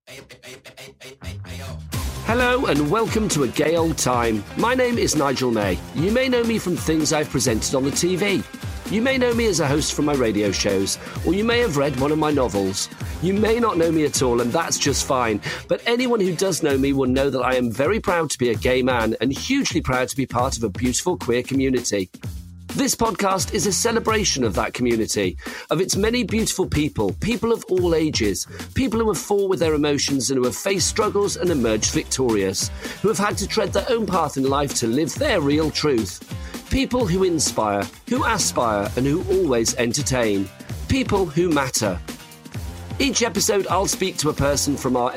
Hello and welcome to A Gay Old Time. My name is Nigel May. You may know me from things I've presented on the TV. You may know me as a host from my radio shows, or you may have read one of my novels. You may not know me at all, and that's just fine. But anyone who does know me will know that I am very proud to be a gay man and hugely proud to be part of a beautiful queer community. This podcast is a celebration of that community, of its many beautiful people, people of all ages, people who have fought with their emotions and who have faced struggles and emerged victorious, who have had to tread their own path in life to live their real truth. People who inspire, who aspire, and who always entertain. People who matter. Each episode, I'll speak to a person from our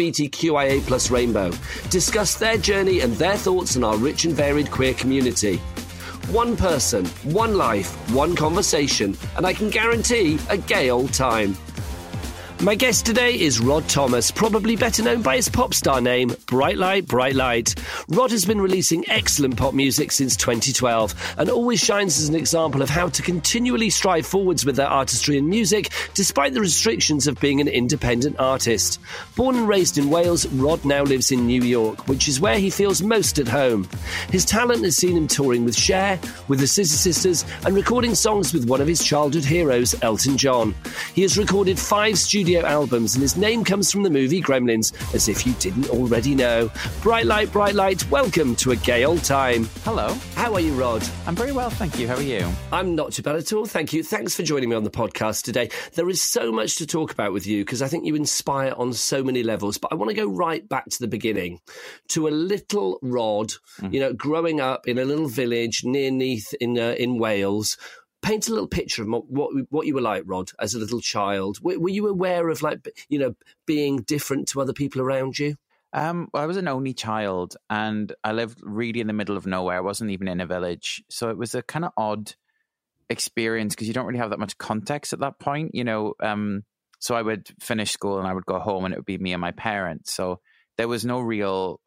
LGBTQIA+ rainbow, discuss their journey and their thoughts on our rich and varied queer community. One person, one life, one conversation, and I can guarantee a gay old time. My guest today is Rod Thomas, probably better known by his pop star name, Bright Light, Bright Light. Rod has been releasing excellent pop music since 2012 and always shines as an example of how to continually strive forwards with their artistry and music despite the restrictions of being an independent artist. Born and raised in Wales, Rod now lives in New York, which is where he feels most at home. His talent has seen him touring with Cher, with the Scissor Sisters, and recording songs with one of his childhood heroes, Elton John. He has recorded 5 studio albums, and his name comes from the movie Gremlins, as if you didn't already know. Bright Light, welcome to A Gay Old Time. Hello. How are you, Rod? I'm very well, thank you. How are you? I'm not too bad at all, thank you. Thanks for joining me on the podcast today. There is so much to talk about with you, because I think you inspire on so many levels, but I want to go right back to the beginning, to a little Rod, growing up in a little village near Neath in Wales. Paint a little picture of what you were like, Rod, as a little child. Were you aware of, being different to other people around you? Well, I was an only child, and I lived really in the middle of nowhere. I wasn't even in a village. So it was a kind of odd experience because you don't really have that much context at that point, So I would finish school and I would go home and it would be me and my parents. So there was no real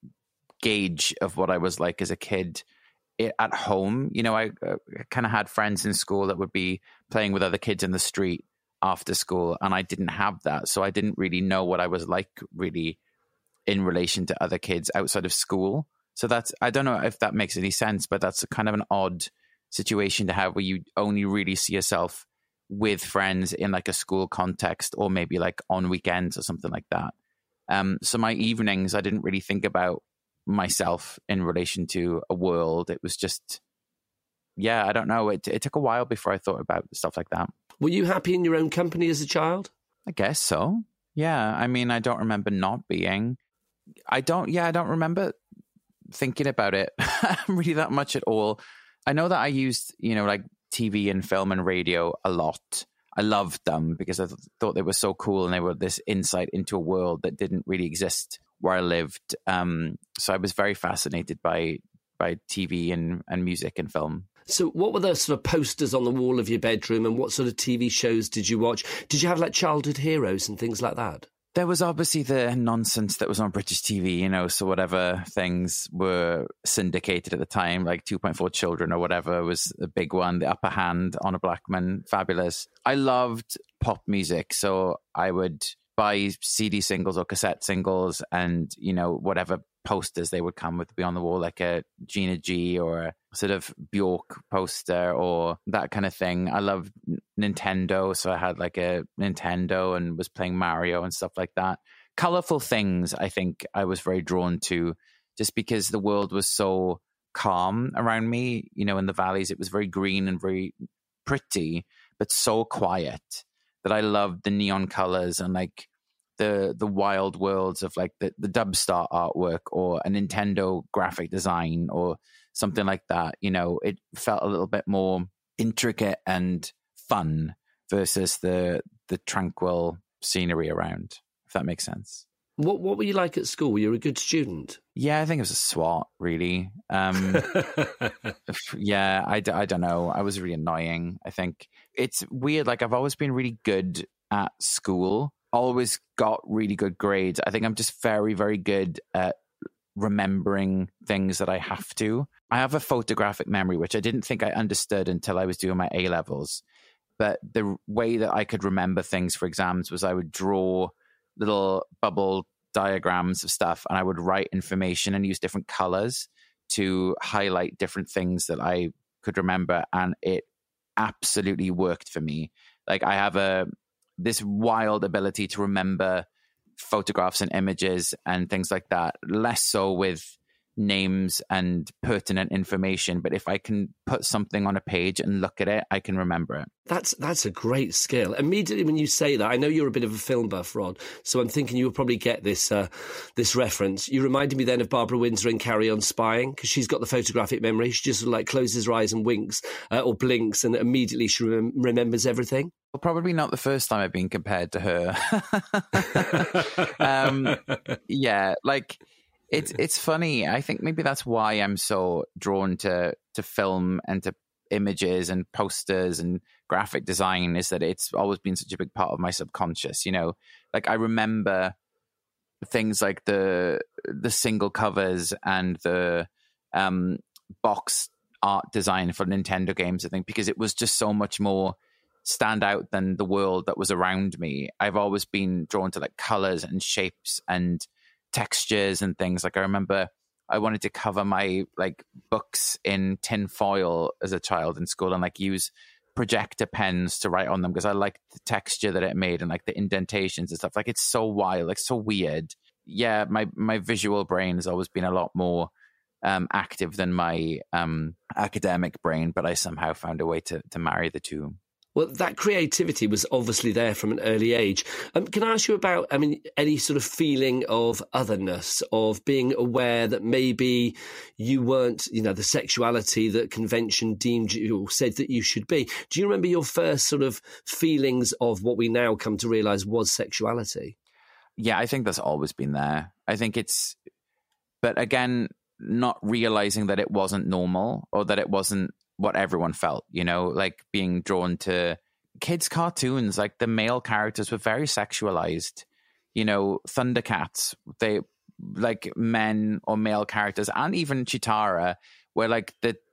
gauge of what I was like as a kid. At home, I kind of had friends in school that would be playing with other kids in the street after school, and I didn't have that. So I didn't really know what I was like really in relation to other kids outside of school. So I don't know if that makes any sense, but that's kind of an odd situation to have where you only really see yourself with friends in like a school context or maybe like on weekends or something like that. So my evenings, I didn't really think about myself in relation to a world. It was just, I don't know. It took a while before I thought about stuff like that. Were you happy in your own company as a child? I guess so. Yeah. I mean, I don't remember not being. I don't remember thinking about it really that much at all. I know that I used, like TV and film and radio a lot. I loved them because I thought they were so cool and they were this insight into a world that didn't really exist where I lived. So I was very fascinated by TV and music and film. So what were the sort of posters on the wall of your bedroom, and what sort of TV shows did you watch? Did you have like childhood heroes and things like that? There was obviously the nonsense that was on British TV, so whatever things were syndicated at the time, like 2.4 Children or whatever was a big one. The Upper Hand, Honor Blackman, fabulous. I loved pop music, so I would buy CD singles or cassette singles, and whatever posters they would come with be on the wall, like a Gina G or a sort of Bjork poster or that kind of thing. I loved Nintendo, so I had like a Nintendo and was playing Mario and stuff like that. Colorful things, I think I was very drawn to, just because the world was so calm around me. In the valleys, it was very green and very pretty, but so quiet, that I loved the neon colors and like the wild worlds of like the Dubstar artwork or a Nintendo graphic design or something like that. It felt a little bit more intricate and fun versus the tranquil scenery around, if that makes sense. What were you like at school? Were you a good student? Yeah, I think it was a swat, really. Yeah, I don't know. I was really annoying, I think. It's weird. Like, I've always been really good at school, always got really good grades. I think I'm just very, very good at remembering things that I have to. I have a photographic memory, which I didn't think I understood until I was doing my A-levels. But the way that I could remember things for exams was I would draw little bubble diagrams of stuff, and I would write information and use different colors to highlight different things that I could remember, and it absolutely worked for me. Like, I have this wild ability to remember photographs and images and things like that, less so with names and pertinent information, but if I can put something on a page and look at it, I can remember it. That's a great skill. Immediately when you say that, I know you're a bit of a film buff, Rod, so I'm thinking you will probably get this reference. You reminded me then of Barbara Windsor in Carry On Spying, because she's got the photographic memory. She just like closes her eyes and winks or blinks, and immediately she remembers everything. Well, probably not the first time I've been compared to her. Yeah, like it's funny. I think maybe that's why I'm so drawn to film and to images and posters and graphic design, is that it's always been such a big part of my subconscious. You know, like I remember things like the single covers and the box art design for Nintendo games, I think, because it was just so much more stand out than the world that was around me. I've always been drawn to like colors and shapes and textures and things. Like I remember I wanted to cover my like books in tin foil as a child in school and like use projector pens to write on them because I liked the texture that it made and like the indentations and stuff. Like it's so wild, like so weird. Yeah, my visual brain has always been a lot more active than my academic brain, but I somehow found a way to marry the two. Well, that creativity was obviously there from an early age. Can I ask you about, any sort of feeling of otherness, of being aware that maybe you weren't, the sexuality that convention deemed you or said that you should be? Do you remember your first sort of feelings of what we now come to realize was sexuality? Yeah, I think that's always been there. I think but again, not realizing that it wasn't normal or that it wasn't what everyone felt, like being drawn to kids' cartoons, like the male characters were very sexualized. Thundercats, they like men or male characters, and even Chitara, where like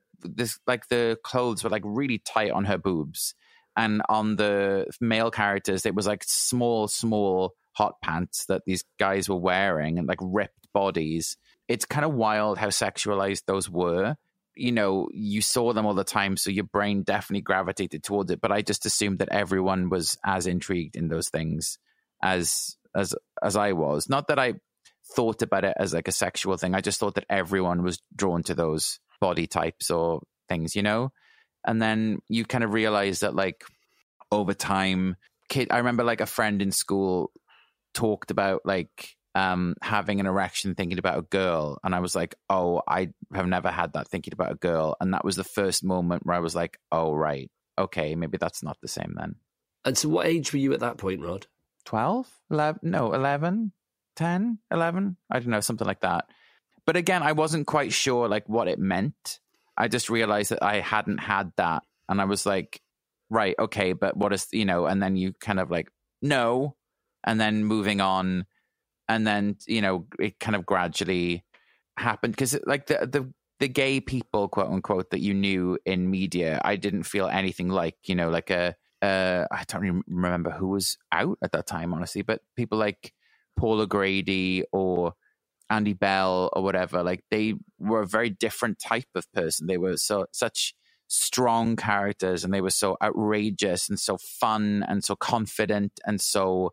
the clothes were like really tight on her boobs, and on the male characters, it was like small hot pants that these guys were wearing and like ripped bodies. It's kind of wild how sexualized those were. You saw them all the time, so your brain definitely gravitated towards it. But I just assumed that everyone was as intrigued in those things as I was. Not that I thought about it as like a sexual thing. I just thought that everyone was drawn to those body types or things, And then you kind of realize that like over time, I remember like a friend in school talked about like having an erection thinking about a girl, and I was like, oh, I have never had that thinking about a girl, and that was the first moment where I was like, oh right, okay, maybe that's not the same then. And so what age were you at that point, Rod? 12? 11? 10? 11? I don't know, something like that. But again, I wasn't quite sure like what it meant. I just realized that I hadn't had that, and I was like, right, okay, but what is, and then you kind of like, no, and then moving on. And then, it kind of gradually happened because like the gay people, quote unquote, that you knew in media, I didn't feel anything like, like I don't even remember who was out at that time, honestly, but people like Paul O'Grady or Andy Bell or whatever, like they were a very different type of person. They were such strong characters, and they were so outrageous and so fun and so confident and so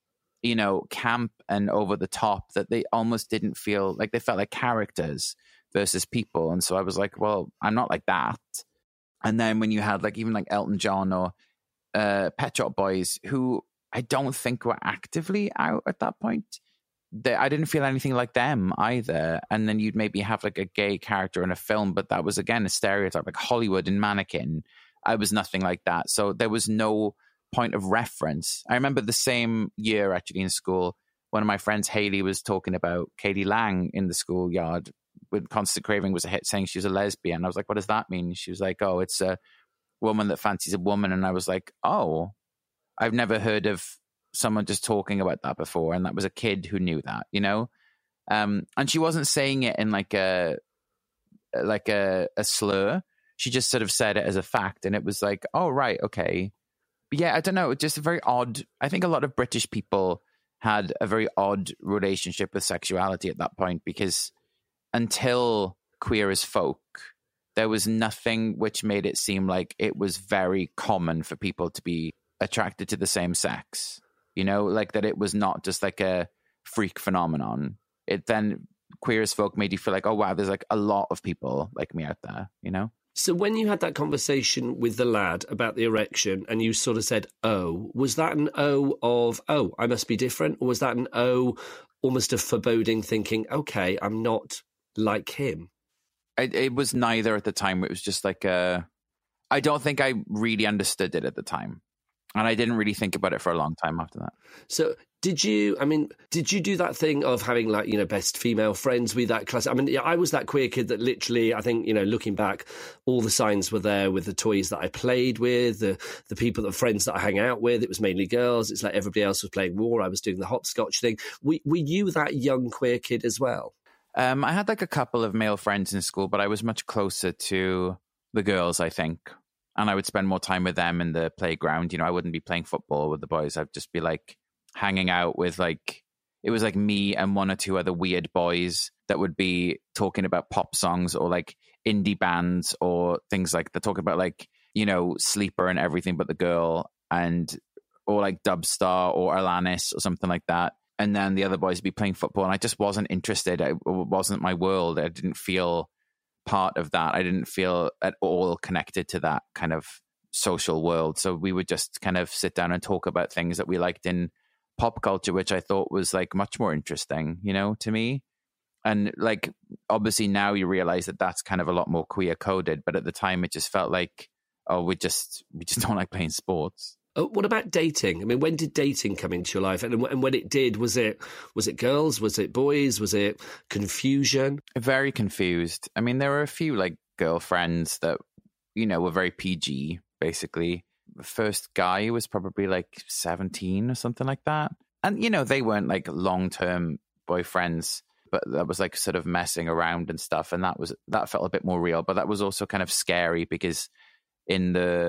camp and over the top that they almost didn't feel like, they felt like characters versus people. And so I was like, well, I'm not like that. And then when you had like even like Elton John or Pet Shop Boys, who I don't think were actively out at that point, I didn't feel anything like them either. And then you'd maybe have like a gay character in a film, but that was again a stereotype, like Hollywood and Mannequin. I was nothing like that. So there was no point of reference. I remember the same year actually in school, one of my friends, Haley, was talking about Katie Lang in the schoolyard when Constant Craving was a hit, saying she was a lesbian. I was like, what does that mean? She was like, oh, it's a woman that fancies a woman. And I was like, oh, I've never heard of someone just talking about that before. And that was a kid who knew that, and she wasn't saying it in like a slur. She just sort of said it as a fact. And it was like, oh, right, okay. Yeah, I don't know. Just very odd. I think a lot of British people had a very odd relationship with sexuality at that point, because until Queer as Folk, there was nothing which made it seem like it was very common for people to be attracted to the same sex, like that it was not just like a freak phenomenon. It then, Queer as Folk made you feel like, oh wow, there's like a lot of people like me out there, So when you had that conversation with the lad about the erection and you sort of said, oh, was that an O of, oh, I must be different? Or was that an O almost of foreboding, thinking, okay, I'm not like him? It was neither at the time. It was just like I don't think I really understood it at the time. And I didn't really think about it for a long time after that. So did you do that thing of having like, best female friends with that class? I mean, I was that queer kid that literally, I think, looking back, all the signs were there with the toys that I played with, the people, the friends that I hang out with. It was mainly girls. It's like everybody else was playing war. I was doing the hopscotch thing. Were you that young queer kid as well? I had like a couple of male friends in school, but I was much closer to the girls, I think. And I would spend more time with them in the playground. I wouldn't be playing football with the boys. I'd just be like hanging out with it was like me and one or two other weird boys that would be talking about pop songs or like indie bands or things like that, talking about like, Sleeper and Everything But the Girl or like Dubstar or Alanis or something like that. And then the other boys would be playing football and I just wasn't interested. It wasn't my world. I didn't feel part of that. I didn't feel at all connected to that kind of social world. So we would just kind of sit down and talk about things that we liked in pop culture, which I thought was like much more interesting, to me. And like, obviously now you realize that that's kind of a lot more queer coded, but at the time it just felt like, oh, we just don't like playing sports. What about dating? I mean, when did dating come into your life? And when it did, was it girls? Was it boys? Was it confusion? Very confused. I mean, there were a few like girlfriends that, were very PG, basically. The first guy was probably like 17 or something like that. And, they weren't like long-term boyfriends, but that was like sort of messing around and stuff. And that felt a bit more real, but that was also kind of scary because in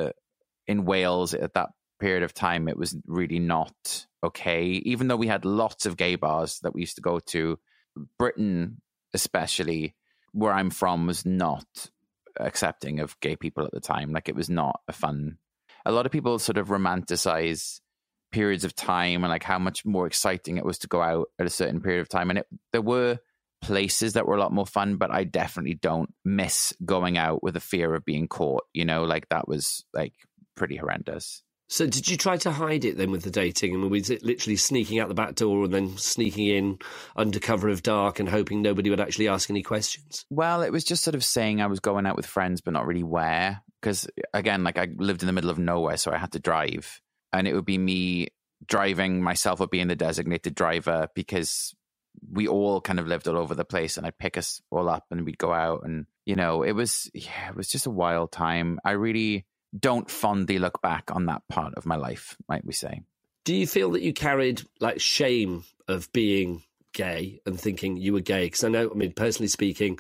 Wales at that period of time, it was really not okay. Even though we had lots of gay bars that we used to go to, Britain especially, where I'm from, was not accepting of gay people at the time. Like, it was not a lot of people sort of romanticize periods of time and like how much more exciting it was to go out at a certain period of time. And there were places that were a lot more fun, but I definitely don't miss going out with a fear of being caught, like that was like pretty horrendous. So did you try to hide it then with the dating? I mean, was it literally sneaking out the back door and then sneaking in under cover of dark and hoping nobody would actually ask any questions? Well, it was just sort of saying I was going out with friends, but not really where. Because again, like I lived in the middle of nowhere, so I had to drive. And it would be me driving, myself would be in the designated driver because we all kind of lived all over the place and I'd pick us all up and we'd go out. And, it was just a wild time. I really don't fondly look back on that part of my life, might we say. Do you feel that you carried like shame of being gay and thinking you were gay? Because I know, personally speaking,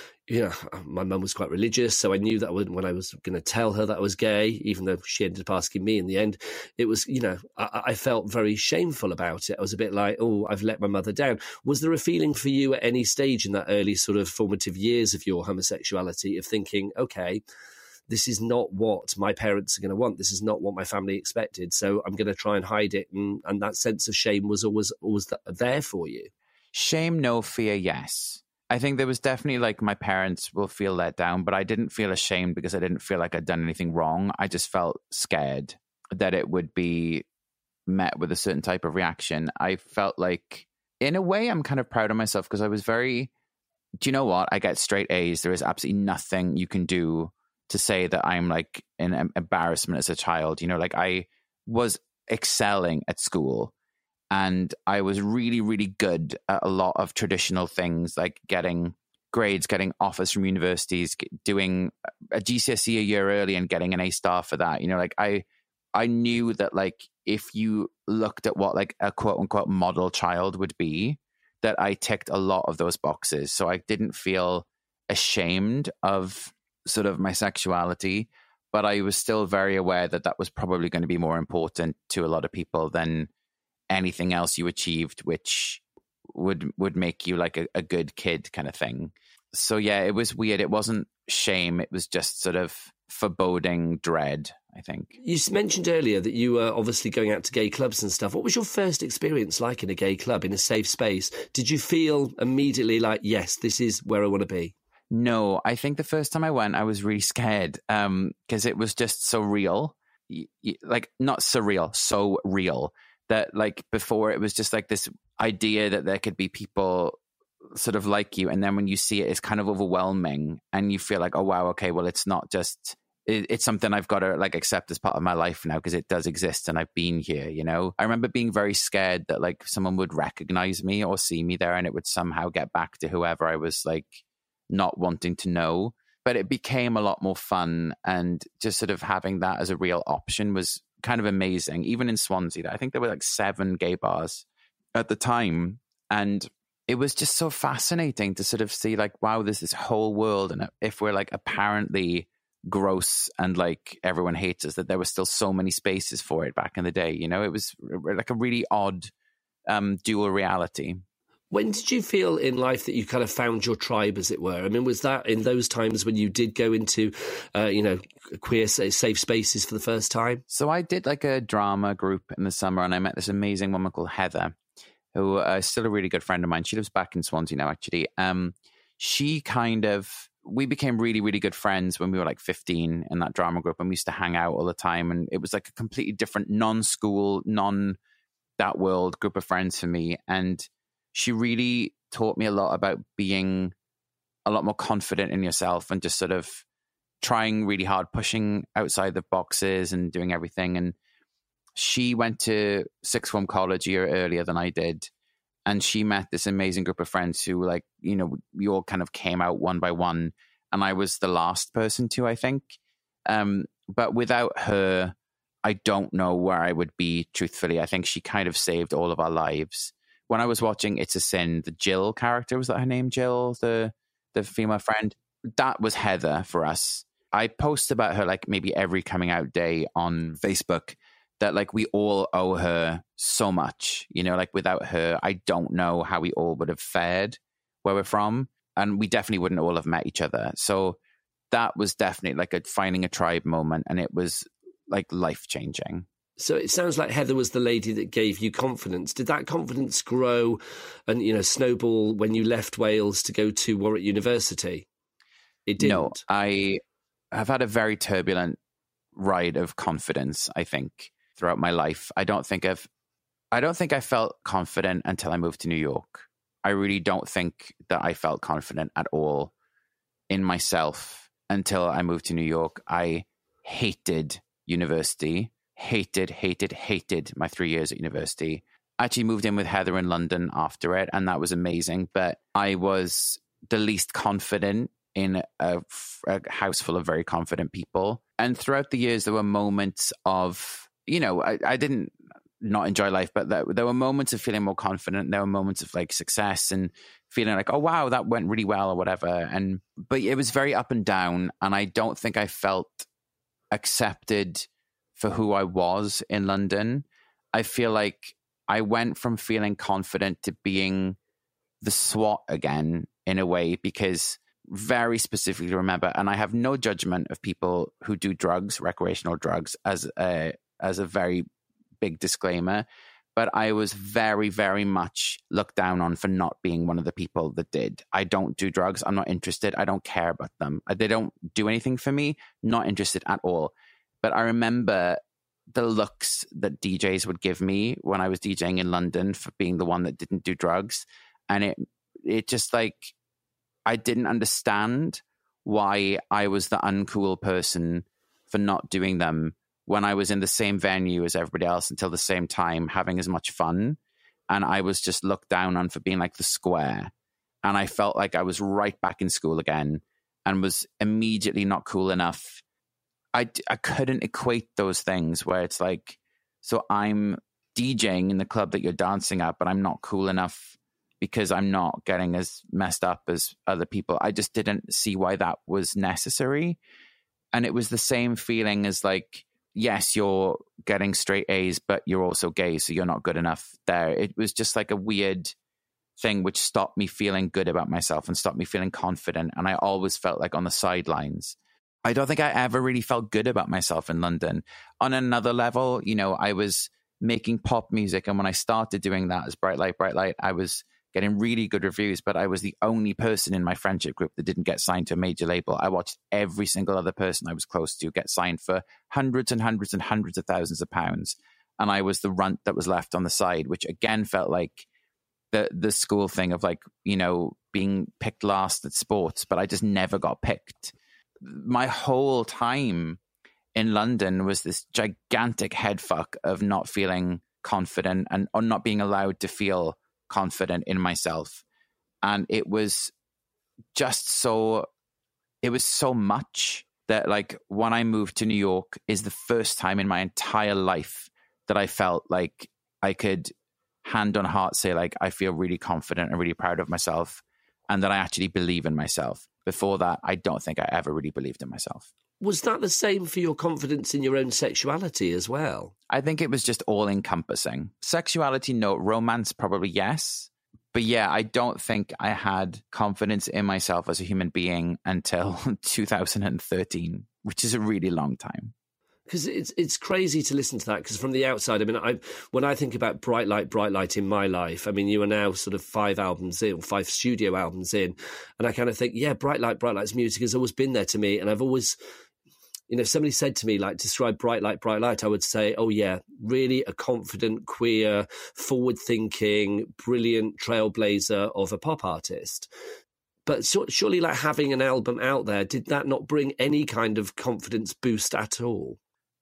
my mum was quite religious, so I knew that when I was going to tell her that I was gay, even though she ended up asking me in the end, it was, I felt very shameful about it. I was a bit like, oh, I've let my mother down. Was there a feeling for you at any stage in that early sort of formative years of your homosexuality of thinking, okay, this is not what my parents are going to want. This is not what my family expected. So I'm going to try and hide it. And that sense of shame was always there for you. Shame, no. Fear, yes. I think there was definitely like my parents will feel let down, but I didn't feel ashamed because I didn't feel like I'd done anything wrong. I just felt scared that it would be met with a certain type of reaction. I felt like, in a way, I'm kind of proud of myself because I was do you know what? I get straight A's. There is absolutely nothing you can do to say that I'm like an embarrassment as a child. Like I was excelling at school and I was really, really good at a lot of traditional things like getting grades, getting offers from universities, doing a GCSE a year early and getting an A star for that. Like I knew that like if you looked at what like a quote unquote model child would be, that I ticked a lot of those boxes. So I didn't feel ashamed of sort of my sexuality, but I was still very aware that that was probably going to be more important to a lot of people than anything else you achieved, which would make you like a good kid kind of thing. So yeah, it was weird. It wasn't shame. It was just sort of foreboding dread, I think. You mentioned earlier that you were obviously going out to gay clubs and stuff. What was your first experience like in a gay club, in a safe space? Did you feel immediately like, yes, this is where I want to be? No, I think the first time I went, I was really scared because it was just so real. Like, not surreal, so real. That like before it was just like this idea that there could be people sort of like you, and then when you see it, it's kind of overwhelming, and you feel like, oh wow, okay, well, it's not just it's something I've got to like accept as part of my life now because it does exist and I've been here, you know. I remember being very scared that like someone would recognize me or see me there and it would somehow get back to whoever I was like not wanting to know. But it became a lot more fun, and just sort of having that as a real option was kind of amazing. Even in Swansea, I think there were like 7 gay bars at the time, and it was just so fascinating to sort of see like, wow, there's this whole world, and if we're like apparently gross and like everyone hates us, that there were still so many spaces for it back in the day. You know, it was like a really odd dual reality. When did you feel in life that you kind of found your tribe, as it were? I mean, was that in those times when you did go into, queer safe spaces for the first time? So I did like a drama group in the summer, and I met this amazing woman called Heather, who is still a really good friend of mine. She lives back in Swansea now, actually. We became really, really good friends when we were like 15 in that drama group, and we used to hang out all the time. And it was like a completely different non-school, non-that world group of friends for me. And she really taught me a lot about being a lot more confident in yourself and just sort of trying really hard, pushing outside the boxes and doing everything. And she went to sixth form college a year earlier than I did. And she met this amazing group of friends who, like, you know, we all kind of came out one by one. And I was the last person to, I think. But without her, I don't know where I would be, truthfully. I think she kind of saved all of our lives. When I was watching It's a Sin, the Jill character, was that her name, Jill, the female friend? That was Heather for us. I post about her like maybe every coming out day on Facebook, that like we all owe her so much, you know, like without her, I don't know how we all would have fared where we're from. And we definitely wouldn't all have met each other. So that was definitely like a finding a tribe moment. And it was like life changing. So it sounds like Heather was the lady that gave you confidence. Did that confidence grow and, you know, snowball when you left Wales to go to Warwick University? It didn't. No, I have had a very turbulent ride of confidence, I think, throughout my life. I don't think I felt confident until I moved to New York. I really don't think that I felt confident at all in myself until I moved to New York. I hated university. Hated my 3 years at university. I actually moved in with Heather in London after it, and that was amazing. But I was the least confident in a house full of very confident people. And throughout the years, there were moments of, you know, I didn't not enjoy life, but there were moments of feeling more confident. There were moments of like success and feeling like, oh, wow, that went really well or whatever. But it was very up and down. And I don't think I felt accepted for who I was in London. I feel like I went from feeling confident to being the SWAT again in a way, because very specifically remember, and I have no judgment of people who do drugs, recreational drugs, as a very big disclaimer, but I was very, very much looked down on for not being one of the people that did. I don't do drugs. I'm not interested. I don't care about them. They don't do anything for me. Not interested at all. But I remember the looks that DJs would give me when I was DJing in London for being the one that didn't do drugs. And it just like, I didn't understand why I was the uncool person for not doing them when I was in the same venue as everybody else until the same time, having as much fun. And I was just looked down on for being like the square. And I felt like I was right back in school again and was immediately not cool enough. I couldn't equate those things where it's like, so I'm DJing in the club that you're dancing at, but I'm not cool enough because I'm not getting as messed up as other people. I just didn't see why that was necessary. And it was the same feeling as like yes, you're getting straight A's, but you're also gay, so you're not good enough there. It was just like a weird thing which stopped me feeling good about myself and stopped me feeling confident. And I always felt like on the sidelines. I don't think I ever really felt good about myself in London. On another level, you know, I was making pop music. And when I started doing that as Bright Light, I was getting really good reviews, but I was the only person in my friendship group that didn't get signed to a major label. I watched every single other person I was close to get signed for hundreds and hundreds and hundreds of thousands of pounds. And I was the runt that was left on the side, which again felt like the school thing of like, you know, being picked last at sports, but I just never got picked. My whole time in London was this gigantic head fuck of not feeling confident and or not being allowed to feel confident in myself. And it was just so much that like when I moved to New York is the first time in my entire life that I felt like I could hand on heart say like I feel really confident and really proud of myself and that I actually believe in myself. Before that, I don't think I ever really believed in myself. Was that the same for your confidence in your own sexuality as well? I think it was just all encompassing. Sexuality, no. Romance, probably yes. But yeah, I don't think I had confidence in myself as a human being until 2013, which is a really long time. Because it's crazy to listen to that, because from the outside, I mean, when I think about Bright Light in my life, I mean, you are now sort of 5 albums in, or 5 studio albums in, and I kind of think, yeah, Bright Light's music has always been there to me, and I've always, you know, if somebody said to me, like, describe Bright Light, I would say, oh yeah, really a confident, queer, forward-thinking, brilliant trailblazer of a pop artist. But surely, like, having an album out there, did that not bring any kind of confidence boost at all?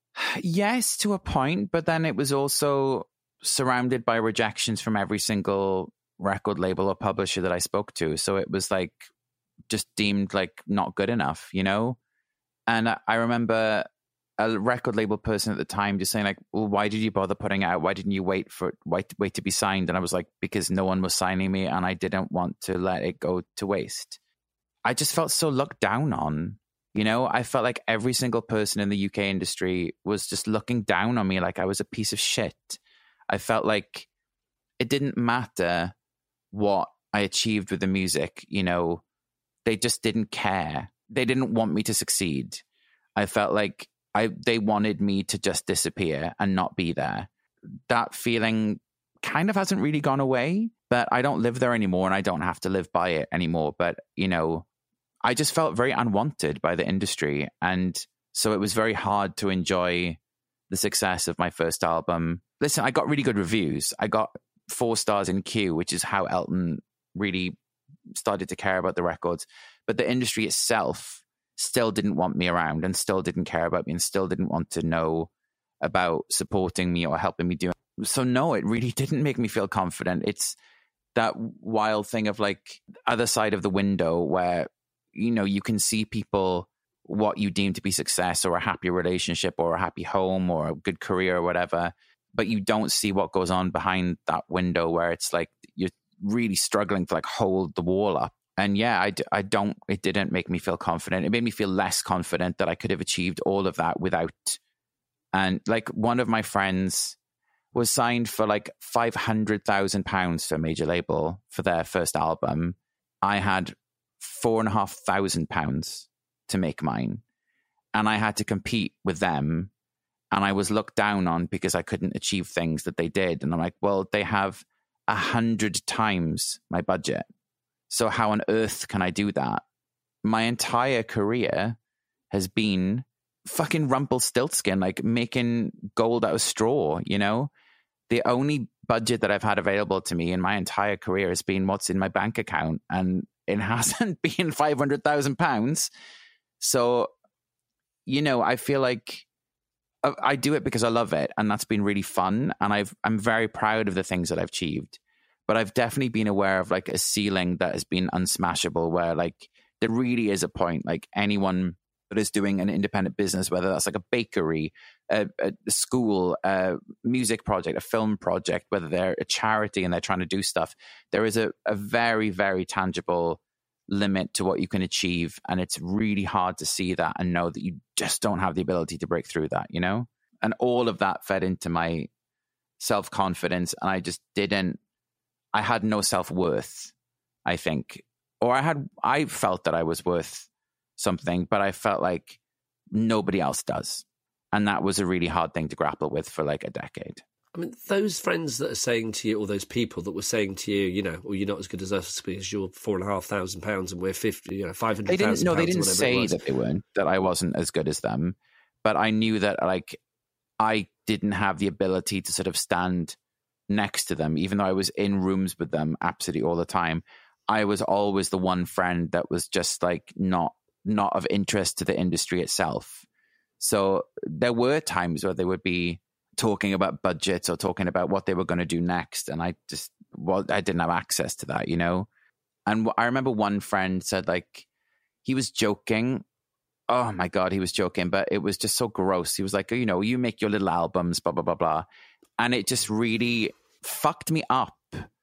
Yes, to a point, but then it was also surrounded by rejections from every single record label or publisher that I spoke to. So it was like just deemed like not good enough, you know? And I remember a record label person at the time just saying like, well, why did you bother putting it out? Why didn't you wait to be signed? And I was like, because no one was signing me and I didn't want to let it go to waste. I just felt so looked down on. You know, I felt like every single person in the UK industry was just looking down on me like I was a piece of shit. I felt like it didn't matter what I achieved with the music, you know, they just didn't care. They didn't want me to succeed. I felt like they wanted me to just disappear and not be there. That feeling kind of hasn't really gone away, but I don't live there anymore and I don't have to live by it anymore. But, you know, I just felt very unwanted by the industry. And so it was very hard to enjoy the success of my first album. Listen, I got really good reviews. I got 4 stars in Q, which is how Elton really started to care about the records. But the industry itself still didn't want me around and still didn't care about me and still didn't want to know about supporting me or helping me do it. So no, it really didn't make me feel confident. It's that wild thing of like other side of the window where, you know, you can see people what you deem to be success or a happy relationship or a happy home or a good career or whatever, but you don't see what goes on behind that window where it's like you're really struggling to like hold the wall up. And yeah, it didn't make me feel confident. It made me feel less confident that I could have achieved all of that without. And like one of my friends was signed for like £500,000 to a major label for their first album. I had £4,500 to make mine. And I had to compete with them. And I was looked down on because I couldn't achieve things that they did. And I'm like, well, they have 100 times my budget. So how on earth can I do that? My entire career has been fucking Rumpelstiltskin, like making gold out of straw, you know? The only budget that I've had available to me in my entire career has been what's in my bank account. And it hasn't been £500,000. So, you know, I feel like I do it because I love it. And that's been really fun. And I'm very proud of the things that I've achieved. But I've definitely been aware of like a ceiling that has been unsmashable where like there really is a point, like anyone that is doing an independent business, whether that's like a bakery, a school, a music project, a film project, whether they're a charity and they're trying to do stuff, there is a very, very tangible limit to what you can achieve. And it's really hard to see that and know that you just don't have the ability to break through that, you know? And all of that fed into my self-confidence. And I had no self-worth, I think. Or I felt that I was worth something, but I felt like nobody else does. And that was a really hard thing to grapple with for like a decade. I mean, those friends that are saying to you, or those people that were saying to you, you know, well, you're not as good as us because you're £4,500 and we're 50, you know, 500,000. No, they didn't say that they weren't, that I wasn't as good as them. But I knew that like I didn't have the ability to sort of stand next to them, even though I was in rooms with them absolutely all the time. I was always the one friend that was just like not of interest to the industry itself. So there were times where they would be talking about budgets or talking about what they were going to do next. And I didn't have access to that, you know? And I remember one friend said like, he was joking. Oh my God, he was joking, but it was just so gross. He was like, you know, you make your little albums, blah, blah, blah, blah. And it just really fucked me up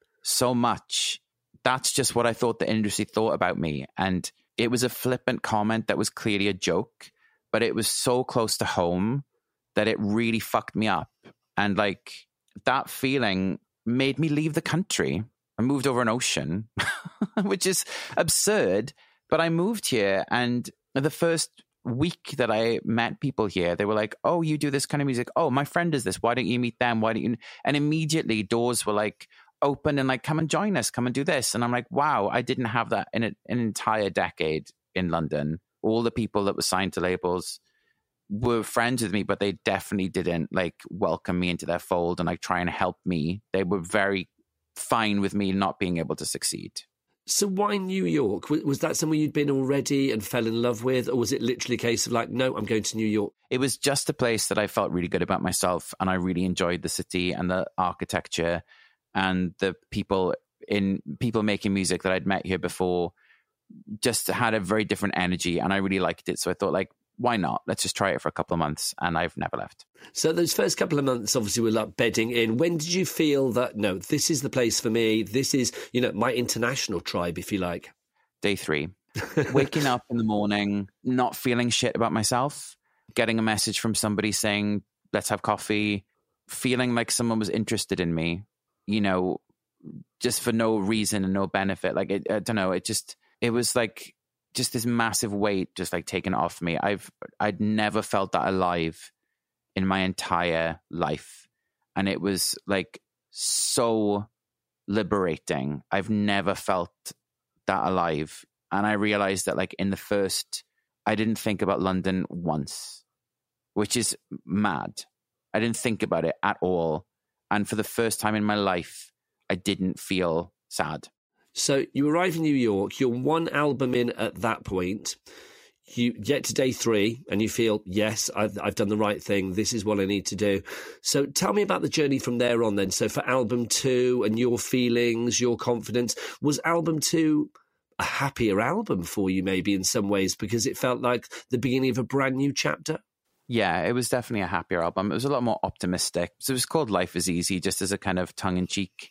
so much. That's just what I thought the industry thought about me. And it was a flippant comment that was clearly a joke, but it was so close to home that it really fucked me up. And like that feeling made me leave the country. I moved over an ocean, which is absurd, but I moved here. And the first week that I met people here, they were like, oh, you do this kind of music. Oh, my friend does this. Why don't you meet them? Why don't you? And immediately doors were like open and like, come and join us, come and do this. And I'm like, wow, I didn't have that in an entire decade in London. All the people that were signed to labels were friends with me, but they definitely didn't like welcome me into their fold and like try and help me. They were very fine with me not being able to succeed. So why New York? Was that somewhere you'd been already and fell in love with? Or was it literally a case of like, no, I'm going to New York? It was just a place that I felt really good about myself. And I really enjoyed the city and the architecture and the people making music that I'd met here before just had a very different energy. And I really liked it. So I thought like, why not? Let's just try it for a couple of months. And I've never left. So those first couple of months obviously were like bedding in. When did you feel that, no, this is the place for me? This is, you know, my international tribe, if you like. Day 3. Waking up in the morning, not feeling shit about myself, getting a message from somebody saying, let's have coffee, feeling like someone was interested in me, you know, just for no reason and no benefit. Like, I don't know, it was like just this massive weight just like taken off me. I'd never felt that alive in my entire life. And it was like so liberating. I've never felt that alive. And I realized that like I didn't think about London once, which is mad. I didn't think about it at all. And for the first time in my life, I didn't feel sad. So you arrive in New York, you're one album in at that point. You get to day 3 and you feel, yes, I've done the right thing. This is what I need to do. So tell me about the journey from there on then. So for album 2 and your feelings, your confidence, was album 2 a happier album for you maybe in some ways because it felt like the beginning of a brand new chapter? Yeah, it was definitely a happier album. It was a lot more optimistic. So it was called Life is Easy, just as a kind of tongue-in-cheek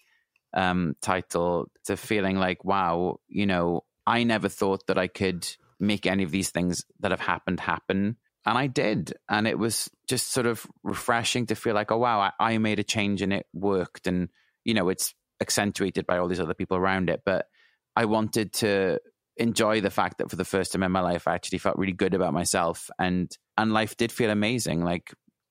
title, to feeling like, wow, you know, I never thought that I could make any of these things that have happened happen. And I did. And it was just sort of refreshing to feel like, oh, wow, I made a change and it worked. And, you know, it's accentuated by all these other people around it. But I wanted to enjoy the fact that for the first time in my life, I actually felt really good about myself. And life did feel amazing. Like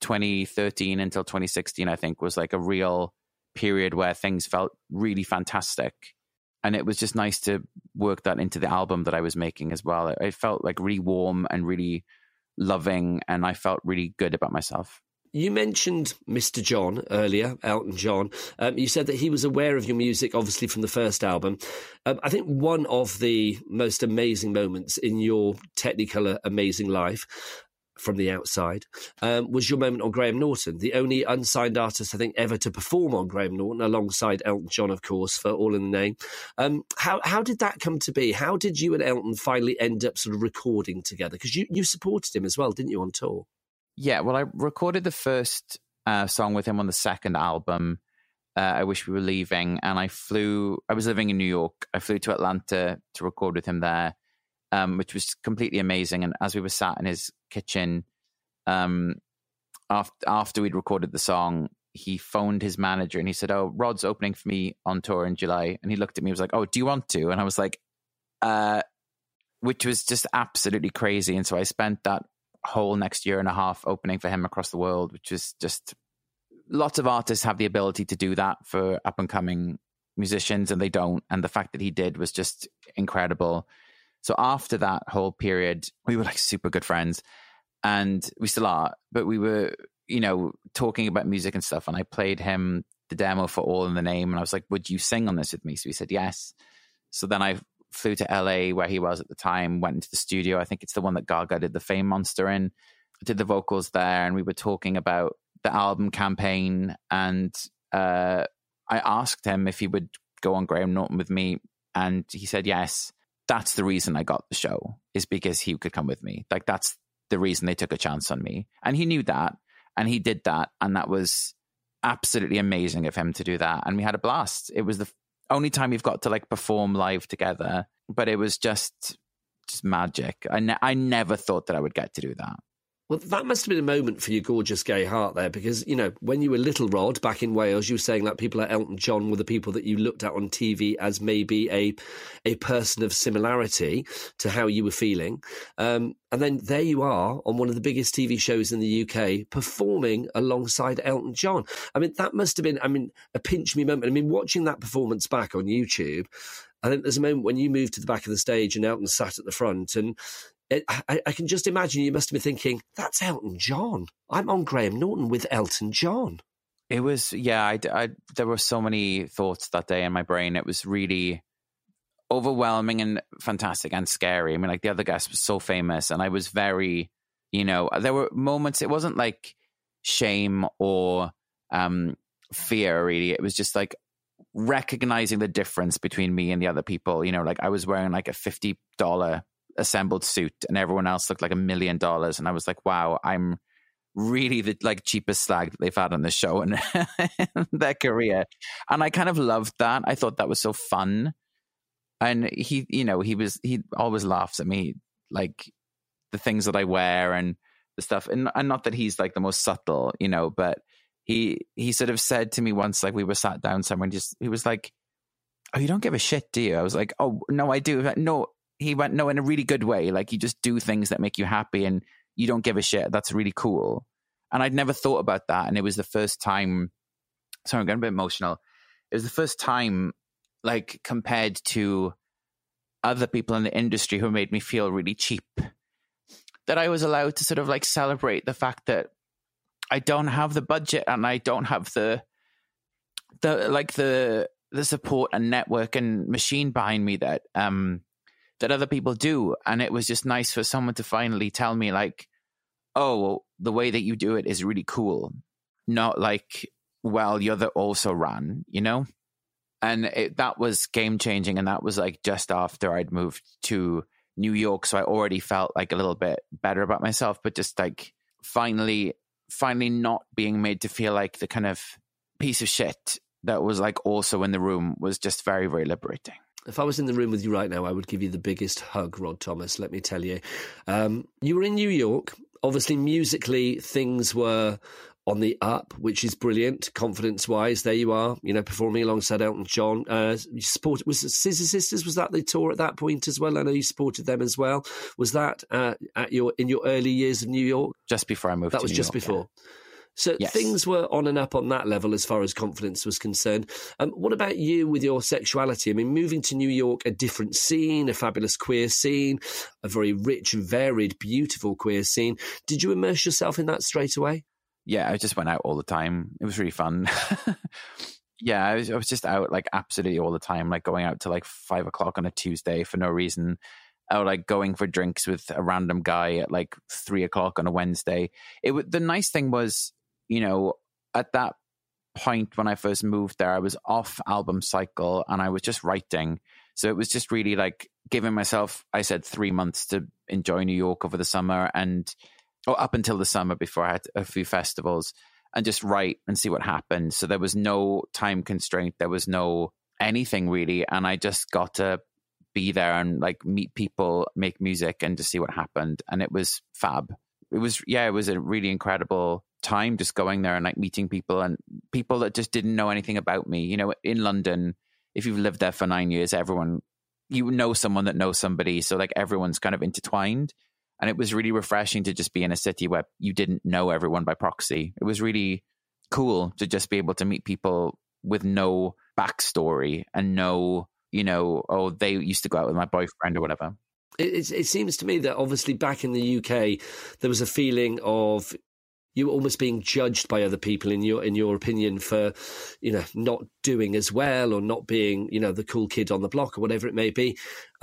2013 until 2016, I think, was like a real period where things felt really fantastic. And it was just nice to work that into the album that I was making as well. It felt like really warm and really loving, and I felt really good about myself. You mentioned Mr. John earlier, Elton John. You said that he was aware of your music, obviously, from the first album. I think one of the most amazing moments in your Technicolor amazing life from the outside was your moment on Graham Norton, the only unsigned artist, I think, ever to perform on Graham Norton, alongside Elton John, of course, for All in the Name. How did that come to be? How did you and Elton finally end up sort of recording together? Because you supported him as well, didn't you, on tour? Yeah, well, I recorded the first song with him on the second album, I Wish We Were Leaving, and I was living in New York. I flew to Atlanta to record with him there, which was completely amazing. And as we were sat in his kitchen, after we'd recorded the song, he phoned his manager and he said, "Oh, Rod's opening for me on tour in July." And he looked at me and was like, "Oh, do you want to?" And I was like, which was just absolutely crazy. And so I spent that whole next year and a half opening for him across the world, which was just, lots of artists have the ability to do that for up and coming musicians and they don't. And the fact that he did was just incredible. So after that whole period, we were like super good friends, and we still are, but we were, you know, talking about music and stuff. And I played him the demo for All in the Name. And I was like, "Would you sing on this with me?" So he said, yes. So then I flew to LA where he was at the time, went into the studio. I think it's the one that Gaga did the Fame Monster in. I did the vocals there, and we were talking about the album campaign. And I asked him if he would go on Graham Norton with me. And he said, yes. That's the reason I got the show, is because he could come with me. Like, that's the reason they took a chance on me. And he knew that, and he did that. And that was absolutely amazing of him to do that. And we had a blast. It was the only time we've got to like perform live together, but it was just magic. I never thought that I would get to do that. Well, that must have been a moment for your gorgeous gay heart there, because, you know, when you were little, Rod, back in Wales, you were saying that people like Elton John were the people that you looked at on TV as maybe a person of similarity to how you were feeling. And then there you are on one of the biggest TV shows in the UK performing alongside Elton John. I mean, that must have been, a pinch me moment. I mean, watching that performance back on YouTube, I think there's a moment when you moved to the back of the stage and Elton sat at the front, and I can just imagine you must have been thinking, that's Elton John. I'm on Graham Norton with Elton John. It was, yeah, there were so many thoughts that day in my brain. It was really overwhelming and fantastic and scary. I mean, like, the other guest was so famous, and I was very, you know, there were moments, it wasn't like shame or fear, really. It was just like recognizing the difference between me and the other people. You know, like, I was wearing like a $50 assembled suit and everyone else looked like $1 million, and I was like, wow, I'm really the like cheapest slag that they've had on the show in their career. And I kind of loved that. I thought that was so fun. And he, you know, he always laughs at me, like the things that I wear and the stuff, and not that he's like the most subtle, you know, but he sort of said to me once, like, we were sat down somewhere, and he was like, "Oh, you don't give a shit, do you?" I was like, "Oh, no, I do." Like, no. He went, "No," in a really good way. Like, you just do things that make you happy and you don't give a shit. That's really cool. And I'd never thought about that. And it was the first time, sorry, I'm getting a bit emotional. It was the first time, like, compared to other people in the industry who made me feel really cheap, that I was allowed to sort of like celebrate the fact that I don't have the budget and I don't have the support and network and machine behind me that other people do. And it was just nice for someone to finally tell me, like, "Oh, the way that you do it is really cool." Not like, "Well, you're the also ran," you know? And that was game changing. And that was like just after I'd moved to New York. So I already felt like a little bit better about myself, but just like finally not being made to feel like the kind of piece of shit that was like also in the room was just very, very liberating. If I was in the room with you right now, I would give you the biggest hug, Rod Thomas, let me tell you. You were in New York. Obviously, musically, things were on the up, which is brilliant, confidence-wise. There you are, you know, performing alongside Elton John. You supported, was it Scissor Sisters? Was that the tour at that point as well? I know you supported them as well. Was that in your early years of New York? Just before I moved to New York. That was just before. Yeah. So yes. Things were on and up on that level as far as confidence was concerned. What about you with your sexuality? I mean, moving to New York, a different scene, a fabulous queer scene, a very rich and varied, beautiful queer scene. Did you immerse yourself in that straight away? Yeah, I just went out all the time. It was really fun. Yeah, I was just out like absolutely all the time, like going out to like 5 o'clock on a Tuesday for no reason. Or like going for drinks with a random guy at like 3 o'clock on a Wednesday. The nice thing was, you know, at that point when I first moved there, I was off album cycle and I was just writing. So it was just really like giving myself, I said 3 months to enjoy New York over the summer or up until the summer before I had a few festivals and just write and see what happened. So there was no time constraint. There was no anything really. And I just got to be there and like meet people, make music and to see what happened. And it was fab. It was a really incredible time just going there and like meeting people and people that just didn't know anything about me. You know, in London, if you've lived there for 9 years, you know someone that knows somebody. So like everyone's kind of intertwined. And it was really refreshing to just be in a city where you didn't know everyone by proxy. It was really cool to just be able to meet people with no backstory and no, you know, oh, they used to go out with my boyfriend or whatever. It seems to me that obviously back in the UK, there was a feeling of you almost being judged by other people in your opinion for, you know, not doing as well or not being, you know, the cool kid on the block or whatever it may be.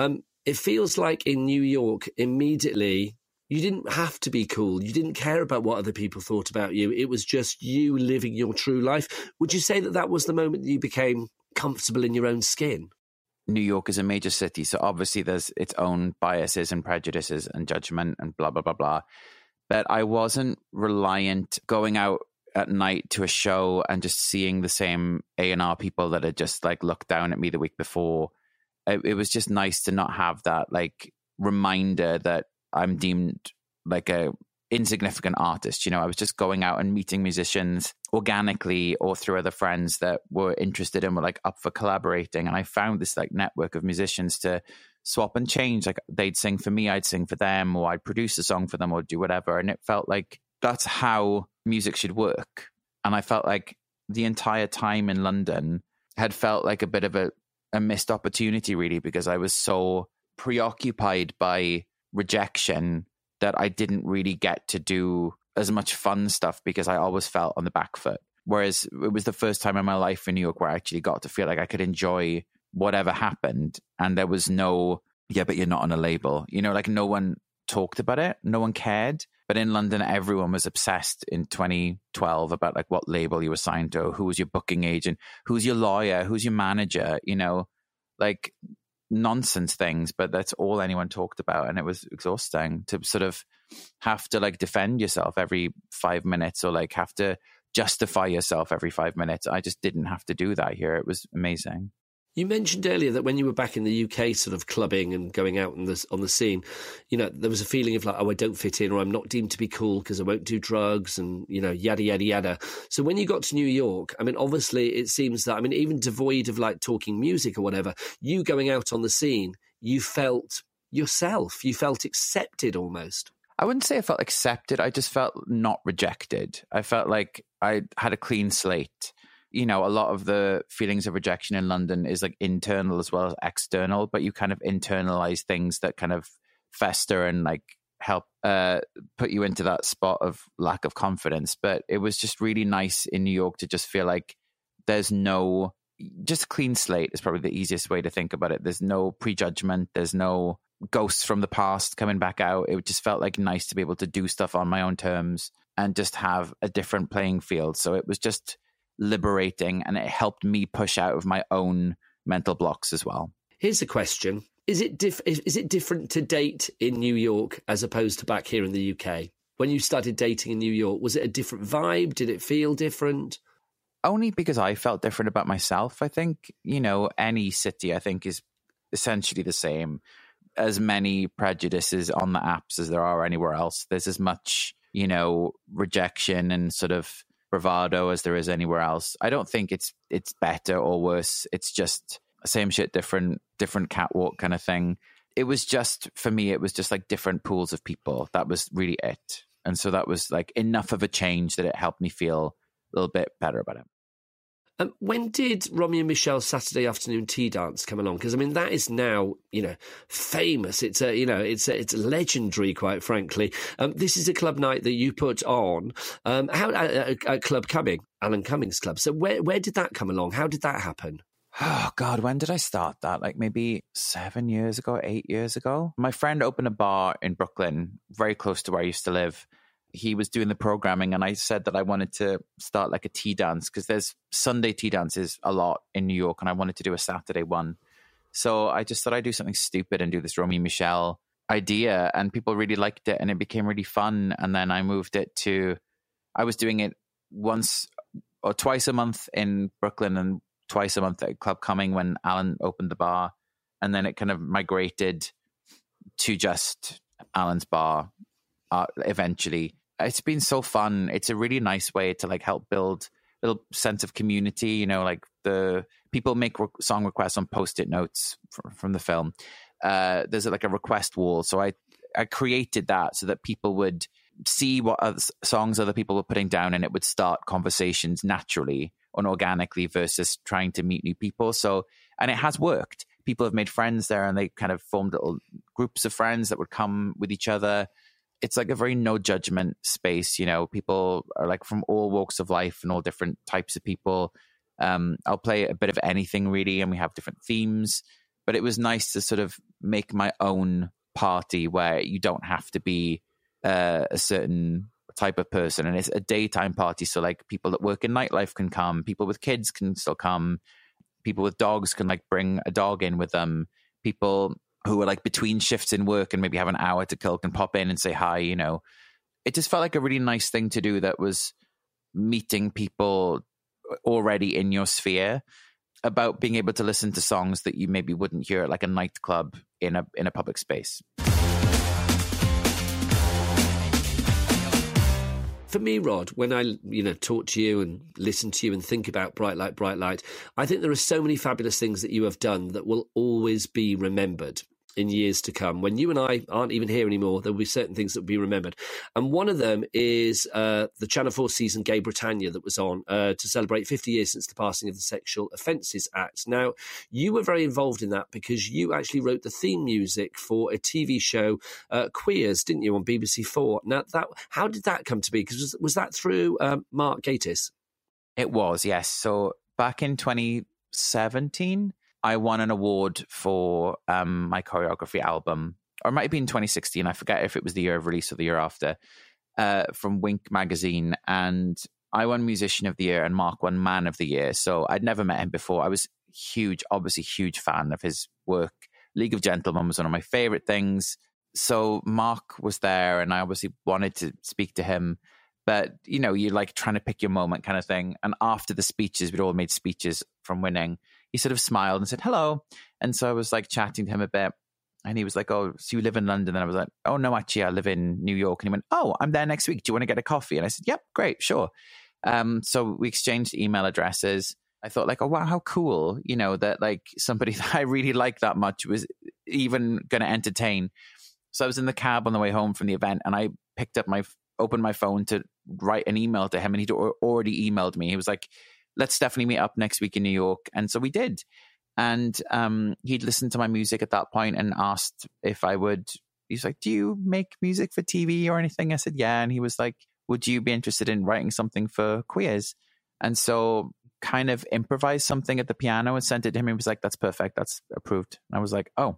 It feels like in New York, immediately, you didn't have to be cool. You didn't care about what other people thought about you. It was just you living your true life. Would you say that that was the moment that you became comfortable in your own skin? New York is a major city, so obviously there's its own biases and prejudices and judgment and blah, blah, blah, blah. But I wasn't reliant going out at night to a show and just seeing the same A&R people that had just like looked down at me the week before. It was just nice to not have that like reminder that I'm deemed like a insignificant artist. You know, I was just going out and meeting musicians organically or through other friends that were interested and were like up for collaborating. And I found this like network of musicians to swap and change. Like they'd sing for me, I'd sing for them, or I'd produce a song for them or do whatever. And it felt like that's how music should work. And I felt like the entire time in London had felt like a bit of a missed opportunity, really, because I was so preoccupied by rejection that I didn't really get to do as much fun stuff because I always felt on the back foot. Whereas it was the first time in my life in New York where I actually got to feel like I could enjoy whatever happened. And there was no, yeah, but you're not on a label. You know, like no one talked about it. No one cared. But in London, everyone was obsessed in 2012 about like what label you were signed to, who was your booking agent, who's your lawyer, who's your manager, you know, like nonsense things. But that's all anyone talked about. And it was exhausting to sort of have to like defend yourself every 5 minutes or like have to justify yourself every 5 minutes. I just didn't have to do that here. It was amazing. You mentioned earlier that when you were back in the UK sort of clubbing and going out on the scene, you know, there was a feeling of like, oh, I don't fit in or I'm not deemed to be cool because I won't do drugs and, you know, yada, yada, yada. So when you got to New York, I mean, obviously it seems that, I mean, even devoid of like talking music or whatever, you going out on the scene, you felt yourself, you felt accepted almost. I wouldn't say I felt accepted. I just felt not rejected. I felt like I had a clean slate. You know, a lot of the feelings of rejection in London is like internal as well as external, but you kind of internalize things that kind of fester and like help put you into that spot of lack of confidence. But it was just really nice in New York to just feel like there's no, just clean slate is probably the easiest way to think about it. There's no prejudgment. There's no ghosts from the past coming back out. It just felt like nice to be able to do stuff on my own terms and just have a different playing field. So it was just liberating and it helped me push out of my own mental blocks as well. Here's a question. Is it different to date in New York as opposed to back here in the UK? When you started dating in New York, was it a different vibe? Did it feel different? Only because I felt different about myself. I think, you know, any city I think is essentially the same. As many prejudices on the apps as there are anywhere else. There's as much, you know, rejection and sort of bravado as there is anywhere else. I don't think it's better or worse. It's just same shit, different catwalk kind of thing. It was just, for me, it was just like different pools of people. That was really it. And so that was like enough of a change that it helped me feel a little bit better about it. When did Romy and Michele's Saturday Afternoon Tea Dance come along? Because I mean, that is now, you know, famous. It's it's legendary, quite frankly. This is a club night that you put on. At Club Cumming, Alan Cummings Club. So where did that come along? How did that happen? Oh God, when did I start that? Like maybe 7 years ago, 8 years ago. My friend opened a bar in Brooklyn, very close to where I used to live. He was doing the programming and I said that I wanted to start like a tea dance because there's Sunday tea dances a lot in New York and I wanted to do a Saturday one. So I just thought I'd do something stupid and do this Romy and Michele idea and people really liked it and it became really fun. And then I moved it to, I was doing it once or twice a month in Brooklyn and twice a month at Club Cumming when Alan opened the bar. And then it kind of migrated to just Alan's bar eventually. it's been so fun. It's a really nice way to like help build a little sense of community. You know, like the people make song requests on Post-it notes from the film. There's like a request wall. So I created that so that people would see what other songs other people were putting down, and it would start conversations naturally and organically versus trying to meet new people. So, and it has worked. People have made friends there, and they kind of formed little groups of friends that would come with each other. It's like a very no judgment space. You know, people are like from all walks of life and all different types of people. I'll play a bit of anything really, and we have different themes, but it was nice to sort of make my own party where you don't have to be a certain type of person, and it's a daytime party. So like people that work in nightlife can come, people with kids can still come, people with dogs can like bring a dog in with them, people who are like between shifts in work and maybe have an hour to kill can pop in and say hi. You know, it just felt like a really nice thing to do that was meeting people already in your sphere, about being able to listen to songs that you maybe wouldn't hear at like a nightclub in a public space. For me, Rod, when I talk to you and listen to you and think about Bright Light, I think there are so many fabulous things that you have done that will always be remembered in years to come. When you and I aren't even here anymore, there will be certain things that will be remembered. And one of them is the Channel 4 season Gay Britannia that was on to celebrate 50 years since the passing of the Sexual Offences Act. Now, you were very involved in that because you actually wrote the theme music for a TV show, Queers, didn't you, on BBC4? Now, how did that come to be? Because was that through Mark Gatiss? It was, yes. So back in 2017, I won an award for my choreography album, or it might have been 2016. I forget if it was the year of release or the year after, from Wink magazine. And I won Musician of the Year and Mark won Man of the Year. So I'd never met him before. I was obviously huge fan of his work. League of Gentlemen was one of my favorite things. So Mark was there and I obviously wanted to speak to him. But, you know, you're like trying to pick your moment kind of thing. And after the speeches, we'd all made speeches from winning. He sort of smiled and said, hello. And so I was like chatting to him a bit. And he was like, oh, so you live in London? And I was like, oh, no, actually, I live in New York. And he went, oh, I'm there next week. Do you want to get a coffee? And I said, yep, great, sure. So we exchanged email addresses. I thought like, oh, wow, how cool, you know, that like somebody that I really liked that much was even going to entertain. So I was in the cab on the way home from the event and I opened my phone to write an email to him and he'd already emailed me. He was like, let's definitely meet up next week in New York. And so we did. And he'd listened to my music at that point and asked if I would. He's like, do you make music for TV or anything? I said, yeah. And he was like, would you be interested in writing something for Queers? And so kind of improvised something at the piano and sent it to him. He was like, that's perfect. That's approved. And I was like, oh,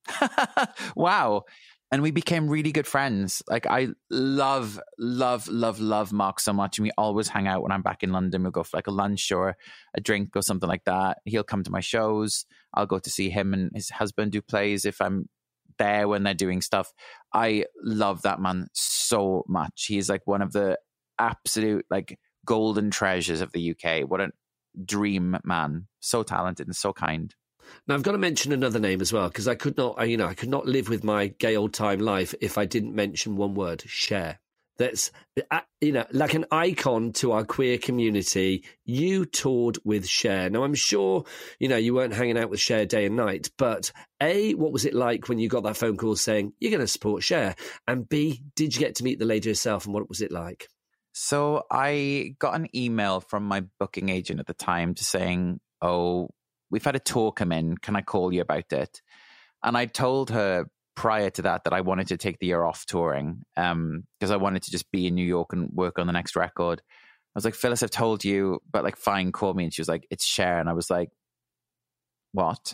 wow. And we became really good friends. Like I love Mark so much. And we always hang out when I'm back in London. We'll go for like a lunch or a drink or something like that. He'll come to my shows. I'll go to see him and his husband do plays if I'm there when they're doing stuff. I love that man so much. He's like one of the absolute like golden treasures of the UK. What a dream man. So talented and so kind. Now, I've got to mention another name as well, because I could not live with my gay old time life if I didn't mention one word, Cher. That's, like an icon to our queer community. You toured with Cher. Now, I'm sure, you weren't hanging out with Cher day and night, but A, what was it like when you got that phone call saying you're going to support Cher? And B, did you get to meet the lady herself and what was it like? So I got an email from my booking agent at the time just saying, oh, we've had a tour come in. Can I call you about it? And I told her prior to that I wanted to take the year off touring because I wanted to just be in New York and work on the next record. I was like, Phyllis, I've told you, but like, fine, call me. And she was like, it's Cher. And I was like, what?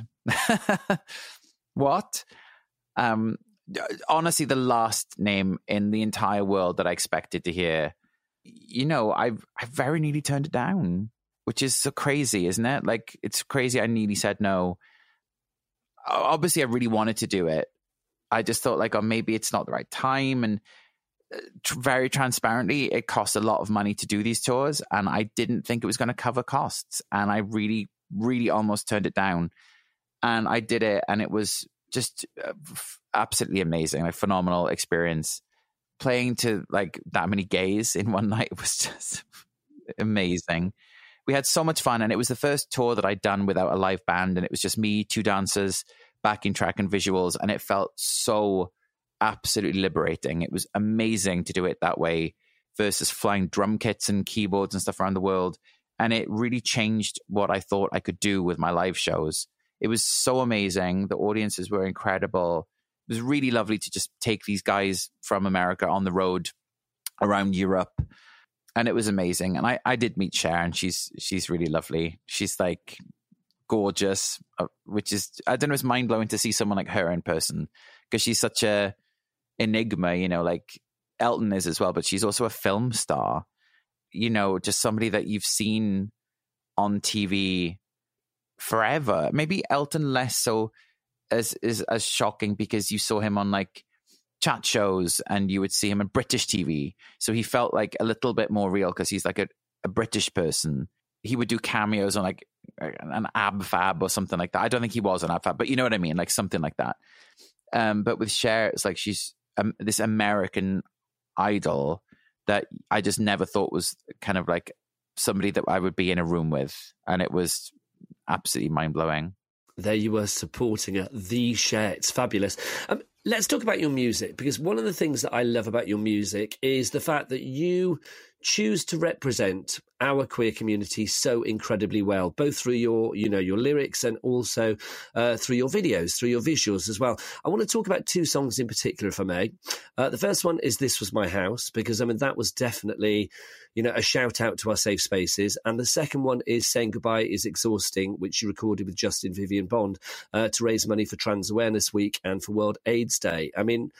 What? Honestly, the last name in the entire world that I expected to hear, I very nearly turned it down. Which is so crazy, isn't it? Like, it's crazy. I nearly said no. Obviously, I really wanted to do it. I just thought like, oh, maybe it's not the right time. And very transparently, it costs a lot of money to do these tours. And I didn't think it was going to cover costs. And I really, really almost turned it down. And I did it. And it was just absolutely amazing. A phenomenal experience. playing to like that many gays in one night was just amazing. We had so much fun, and it was the first tour that I'd done without a live band, and it was just me, 2 dancers, backing track and visuals, and it felt so absolutely liberating. It was amazing to do it that way versus flying drum kits and keyboards and stuff around the world, and it really changed what I thought I could do with my live shows. It was so amazing. The audiences were incredible. It was really lovely to just take these guys from America on the road around Europe. And it was amazing. And I did meet Cher, and she's really lovely. She's like gorgeous, which is, I don't know, it's mind blowing to see someone like her in person, because she's such a enigma, you know, like Elton is as well, but she's also a film star, you know, just somebody that you've seen on TV forever. Maybe Elton less so as shocking, because you saw him on like chat shows and you would see him on British TV. So he felt like a little bit more real because he's like a British person. He would do cameos on like an Ab Fab or something like that. I don't think he was an Ab Fab, but you know what I mean? Like something like that. But with Cher, it's like she's this American idol that I just never thought was kind of like somebody that I would be in a room with. And it was absolutely mind-blowing. There you were, supporting her, the Cher. It's fabulous. Let's talk about your music, because one of the things that I love about your music is the fact that you choose to represent our queer community so incredibly well, both through your lyrics and also through your videos, through your visuals as well. I want to talk about 2 songs in particular, if I may. The first one is This Was My House, because, I mean, that was definitely, you know, a shout out to our safe spaces. And the second one is Saying Goodbye Is Exhausting, which you recorded with Justin Vivian Bond to raise money for Trans Awareness Week and for World AIDS Day. I mean,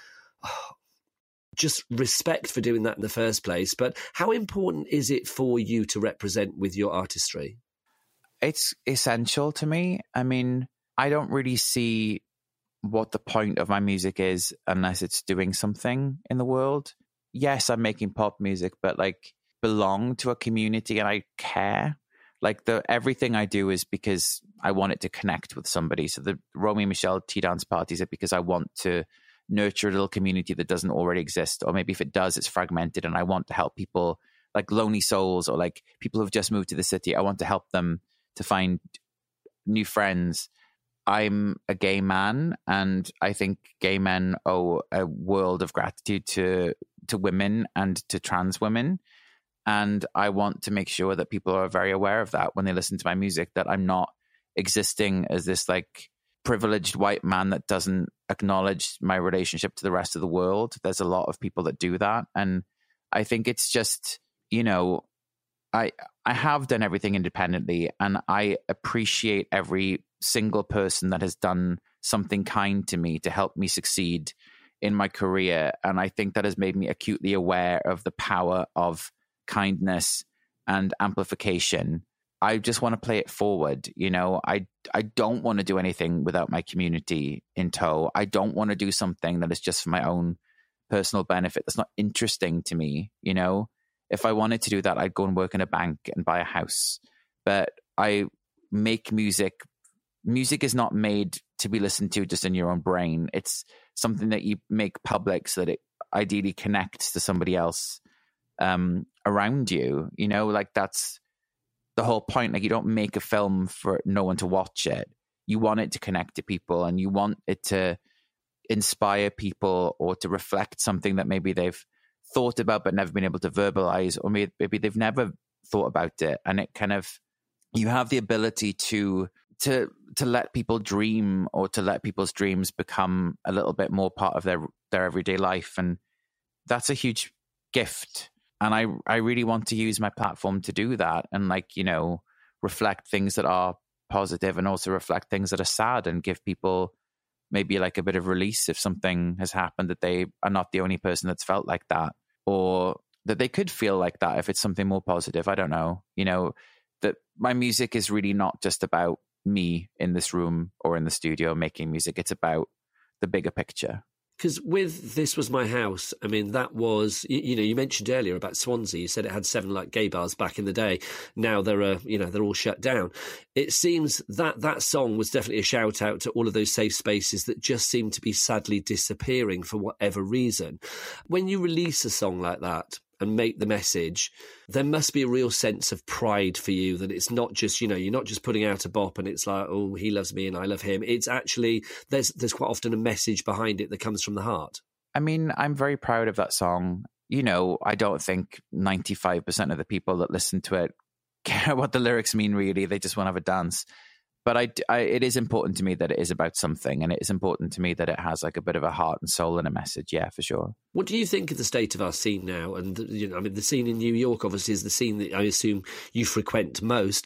just respect for doing that in the first place. But how important is it for you to represent with your artistry? It's essential to me. I mean, I don't really see what the point of my music is unless it's doing something in the world. Yes, I'm making pop music, but like belong to a community and I care. Like everything I do is because I want it to connect with somebody. So the Romy and Michelle tea dance parties are because I want to nurture a little community that doesn't already exist. Or maybe if it does, it's fragmented, and I want to help people like lonely souls or like people who've just moved to the city. I want to help them to find new friends. I'm a gay man, and I think gay men owe a world of gratitude to women and to trans women. And I want to make sure that people are very aware of that when they listen to my music, that I'm not existing as this like privileged white man that doesn't acknowledge my relationship to the rest of the world. There's a lot of people that do that. And I think it's just, you know, I have done everything independently, and I appreciate every single person that has done something kind to me to help me succeed in my career. And I think that has made me acutely aware of the power of kindness and amplification. I just want to play it forward. You know, I don't want to do anything without my community in tow. I don't want to do something that is just for my own personal benefit. That's not interesting to me. You know, if I wanted to do that, I'd go and work in a bank and buy a house. But I make music. Music is not made to be listened to just in your own brain. It's something that you make public so that it ideally connects to somebody else around you. You know, like that's the whole point. Like, you don't make a film for no one to watch it. You want it to connect to people, and you want it to inspire people or to reflect something that maybe they've thought about but never been able to verbalize, or maybe they've never thought about it. And it kind of, you have the ability to let people dream, or to let people's dreams become a little bit more part of their everyday life. And that's a huge gift. And I really want to use my platform to do that, and like, you know, reflect things that are positive and also reflect things that are sad, and give people maybe like a bit of release if something has happened, that they are not the only person that's felt like that, or that they could feel like that if it's something more positive. I don't know, you know, that my music is really not just about me in this room or in the studio making music. It's about the bigger picture. Because with This Was My House, I mean, that was, you mentioned earlier about Swansea. You said it had 7 like gay bars back in the day. Now they're all shut down. It seems that song was definitely a shout out to all of those safe spaces that just seem to be sadly disappearing for whatever reason. When you release a song like that and make the message, there must be a real sense of pride for you that it's not just, you're not just putting out a bop and it's like, oh, he loves me and I love him. It's actually, there's quite often a message behind it that comes from the heart. I mean, I'm very proud of that song. I don't think 95% of the people that listen to it care what the lyrics mean, really. They just want to have a dance. But it is important to me that it is about something, and it is important to me that it has like a bit of a heart and soul and a message. Yeah, for sure. What do you think of the state of our scene now? And the scene in New York obviously is the scene that I assume you frequent most.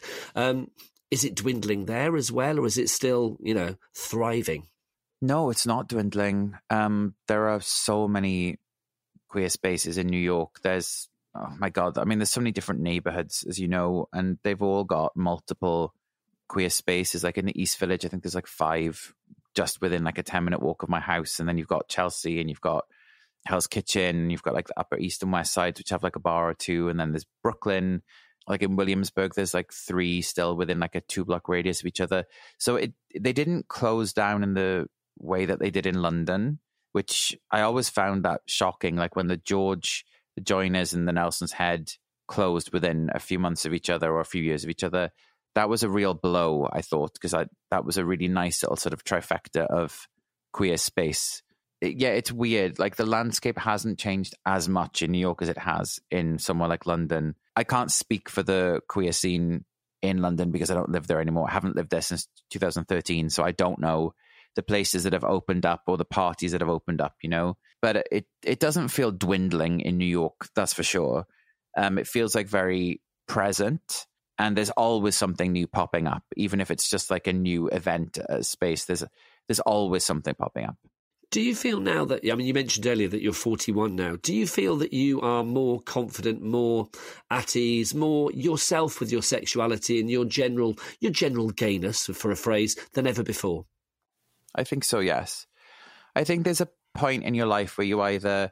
Is it dwindling there as well, or is it still, thriving? No, it's not dwindling. There are so many queer spaces in New York. There's, oh my God, I mean, there's so many different neighborhoods, as you know, and they've all got multiple queer spaces. Like in the East Village, I think there's like 5 just within like a 10-minute walk of my house. And then you've got Chelsea, and you've got Hell's Kitchen, and you've got like the Upper East and West Sides, which have like a bar or 2. And then there's Brooklyn, like in Williamsburg, there's like 3 still within like a 2-block radius of each other. So they didn't close down in the way that they did in London, which I always found that shocking. Like when the Joiners and the Nelson's Head closed within a few months of each other or a few years of each other, that was a real blow, I thought, because that was a really nice little sort of trifecta of queer space. It's weird. Like the landscape hasn't changed as much in New York as it has in somewhere like London. I can't speak for the queer scene in London because I don't live there anymore. I haven't lived there since 2013, so I don't know the places that have opened up or the parties that have opened up, But it doesn't feel dwindling in New York, that's for sure. It feels like very present. And there's always something new popping up, even if it's just like a new event space. There's always something popping up. Do you feel now that, I mean, you mentioned earlier that you're 41 now. Do you feel that you are more confident, more at ease, more yourself with your sexuality and your general gayness, for a phrase, than ever before? I think so, yes. I think there's a point in your life where you either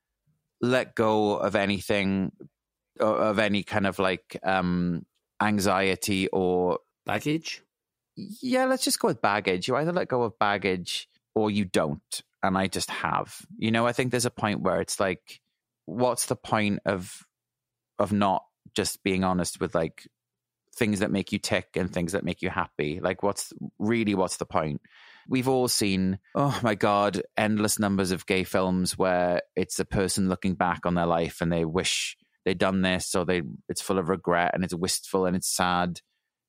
let go of anything, of any kind of like anxiety or baggage. Yeah, let's just go with baggage. You either let go of baggage or you don't. And I just have. I think there's a point where it's like, what's the point of not just being honest with like things that make you tick and things that make you happy? Like what's the point? We've all seen, oh my God, endless numbers of gay films where it's a person looking back on their life and they wish they'd done this, or it's full of regret and it's wistful and it's sad.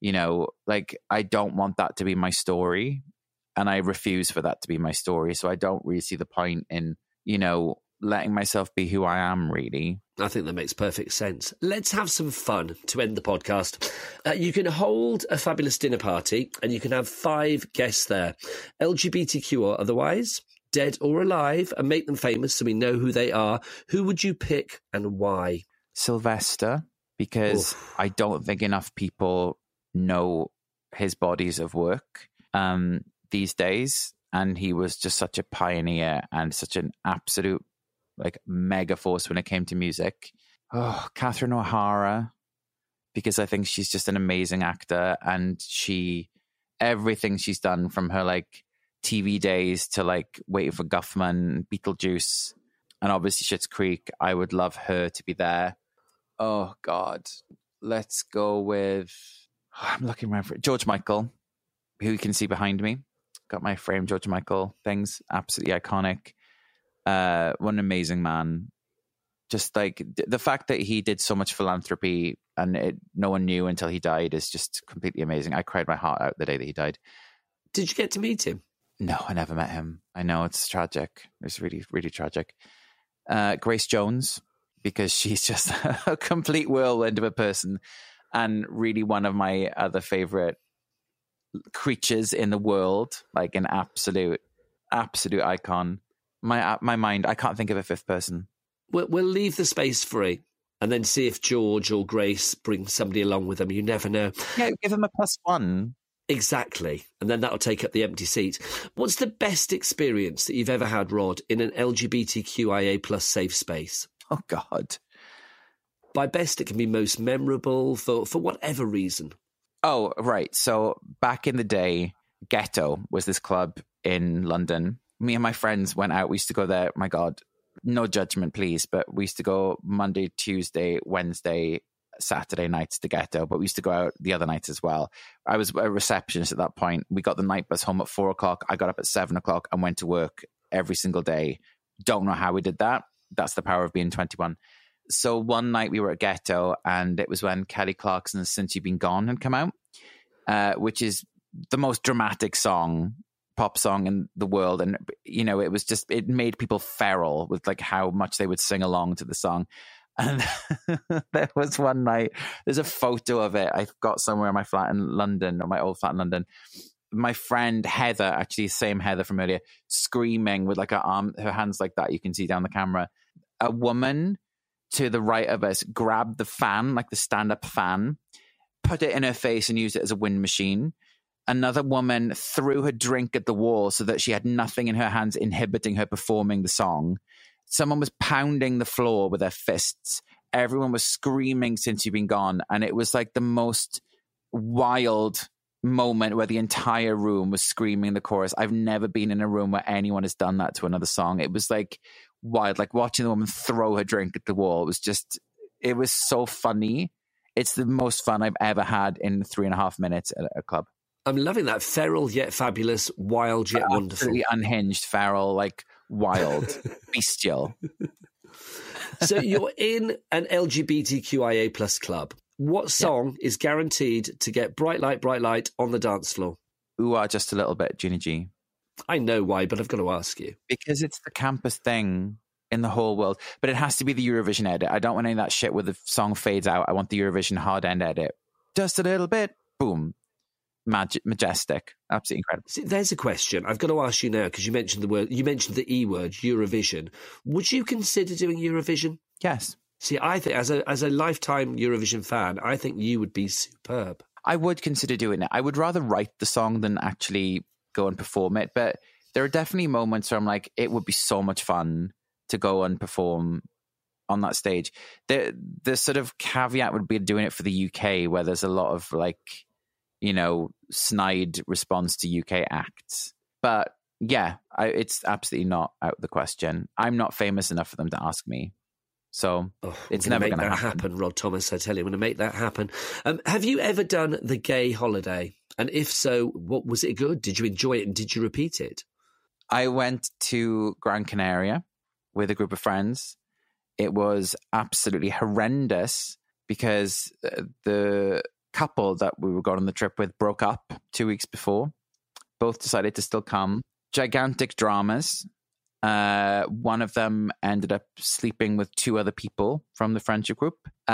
Like I don't want that to be my story, and I refuse for that to be my story. So I don't really see the point in, letting myself be who I am, really. I think that makes perfect sense. Let's have some fun to end the podcast. You can hold a fabulous dinner party and you can have 5 guests there, LGBTQ or otherwise, dead or alive, and make them famous so we know who they are. Who would you pick and why? Sylvester, because I don't think enough people know his bodies of work these days. And he was just such a pioneer and such an absolute like mega force when it came to music. Oh, Catherine O'Hara, because I think she's just an amazing actor, and everything she's done from her like TV days to like Waiting for Guffman, Beetlejuice, and obviously Schitt's Creek. I would love her to be there. Oh God, let's go with, I'm looking around for George Michael, who you can see behind me. Got my framed George Michael things, absolutely iconic. What an amazing man. Just like the fact that he did so much philanthropy and no one knew until he died is just completely amazing. I cried my heart out the day that he died. Did you get to meet him? No, I never met him. I know, it's tragic. It's really, really tragic. Grace Jones, because she's just a complete whirlwind of a person and really one of my other favorite creatures in the world, like an absolute icon. My mind, I can't think of a 5th person. We'll leave the space free and then see if George or Grace brings somebody along with them. You never know. Yeah, give them a +1. Exactly. And then that'll take up the empty seat. What's the best experience that you've ever had, Rod, in an LGBTQIA plus safe space? Oh, God. By best, it can be most memorable for whatever reason. Oh, right. So back in the day, Ghetto was this club in London. Me and my friends went out. We used to go there. My God, no judgment, please. But we used to go Monday, Tuesday, Wednesday, Saturday nights to Ghetto. But we used to go out the other nights as well. I was a receptionist at that point. We got the night bus home at 4:00. I got up at 7:00 and went to work every single day. Don't know how we did that. That's the power of being 21. So one night we were at Ghetto, and it was when Kelly Clarkson's Since You've Been Gone had come out, which is the most dramatic pop song in the world. And, you know, it made people feral with like how much they would sing along to the song. And there was one night, there's a photo of it I've got somewhere in my flat in London, or my old flat in London. My friend Heather, actually same Heather from earlier, screaming with like her hands like that. You can see down the camera. A woman to the right of us grabbed the fan, like the stand-up fan, put it in her face and used it as a wind machine. Another woman threw her drink at the wall so that she had nothing in her hands inhibiting her performing the song. Someone was pounding the floor with their fists. Everyone was screaming Since You've Been Gone. And it was like the most wild moment where the entire room was screaming the chorus. I've never been in a room where anyone has done that to another song. It was like wild, like watching the woman throw her drink at the wall. It was so funny. It's the most fun I've ever had in 3.5 minutes at a club. I'm loving that. Feral yet fabulous, wild yet wonderful. Absolutely unhinged, feral, like wild, bestial. So you're in an LGBTQIA plus club. What song is guaranteed to get bright light on the dance floor? Ooh, just a little bit, Gina G. I know why, but I've got to ask you. Because it's the campus thing in the whole world. But it has to be the Eurovision edit. I don't want any of that shit where the song fades out. I want the Eurovision hard end edit. Just a little bit. Boom. Majestic. Absolutely incredible. See, there's a question I've got to ask you now, because you mentioned the E word, Eurovision. Would you consider doing Eurovision? Yes. See, I think as a lifetime Eurovision fan, I think you would be superb. I would consider doing it. I would rather write the song than actually go and perform it. But there are definitely moments where I'm like, it would be so much fun to go and perform on that stage. The sort of caveat would be doing it for the UK, where there's a lot of like, you know, snide response to UK acts. But yeah, it's absolutely not out of the question. I'm not famous enough for them to ask me. So it's never going to happen. Rod Thomas, I tell you, I'm going to make that happen. Have you ever done the gay holiday? And if so, what was it good? Did you enjoy it and did you repeat it? I went to Gran Canaria with a group of friends. It was absolutely horrendous because the couple that we were going on the trip with broke up 2 weeks before. Both decided to still come. Gigantic dramas. One of them ended up sleeping with 2 other people from the friendship group.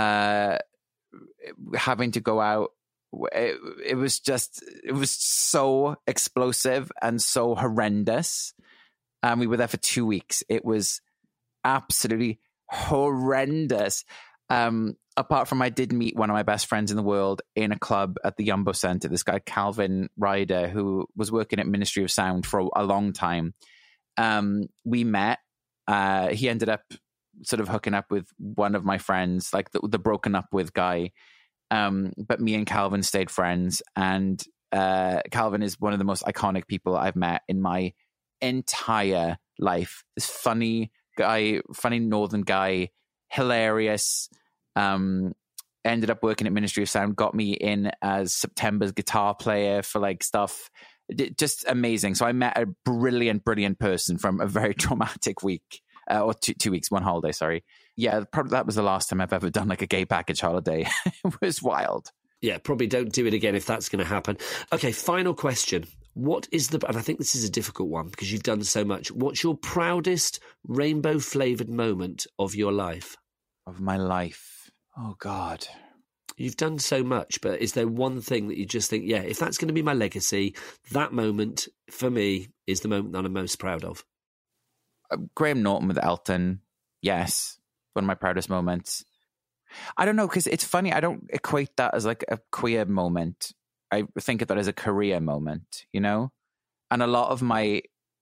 Having to go out. It was so explosive and so horrendous. We were there for 2 weeks. It was absolutely horrendous. Apart from I did meet one of my best friends in the world in a club at the Yumbo Centre, this guy, Calvin Ryder, who was working at Ministry of Sound for a long time. We met. He ended up sort of hooking up with one of my friends, like the broken up with guy. But me and Calvin stayed friends. And Calvin is one of the most iconic people I've met in my entire life. This funny guy, funny northern guy, hilarious. Ended up working at Ministry of Sound, got me in as September's guitar player for like stuff. Just amazing. So I met a brilliant person from a very traumatic week, or 2 weeks, one holiday, sorry. Yeah, probably that was the last time I've ever done like a gay package holiday. It was wild. Yeah, probably don't do it again if that's going to happen. Okay, final question. What is and I think this is a difficult one because you've done so much. What's your proudest rainbow-flavoured moment of your life? Of my life? Oh, God. You've done so much, but is there one thing that you just think, yeah, if that's going to be my legacy, that moment for me is the moment that I'm most proud of? Graham Norton with Elton, yes. One of my proudest moments. I don't know, because it's funny. I don't equate that as like a queer moment. think of that as a career moment, you know? And a lot of my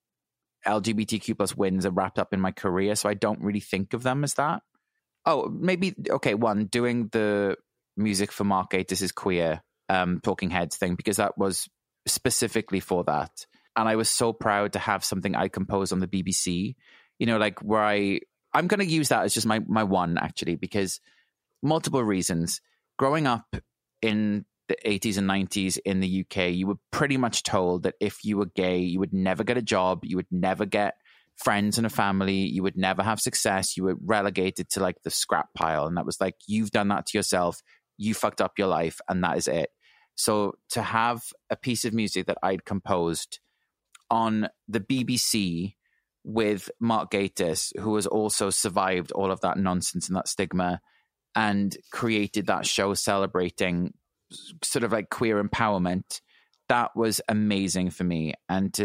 LGBTQ plus wins are wrapped up in my career, so I don't really think of them as that. Oh, maybe, okay, one, doing the music for Mark Gatiss' Queer Talking Heads thing, because that was specifically for that. And I was so proud to have something I composed on the BBC, you know, like where I'm going to use that as just my one, actually, because multiple reasons. Growing up in the 80s and 90s in the UK, you were pretty much told that if you were gay, you would never get a job, you would never get friends and a family, you would never have success, you were relegated to like the scrap pile. And that was like, you've done that to yourself, you fucked up your life, and that is it. So to have a piece of music that I'd composed on the BBC with Mark Gatiss, who has also survived all of that nonsense and that stigma, and created that show celebrating sort of like queer empowerment, that was amazing for me. And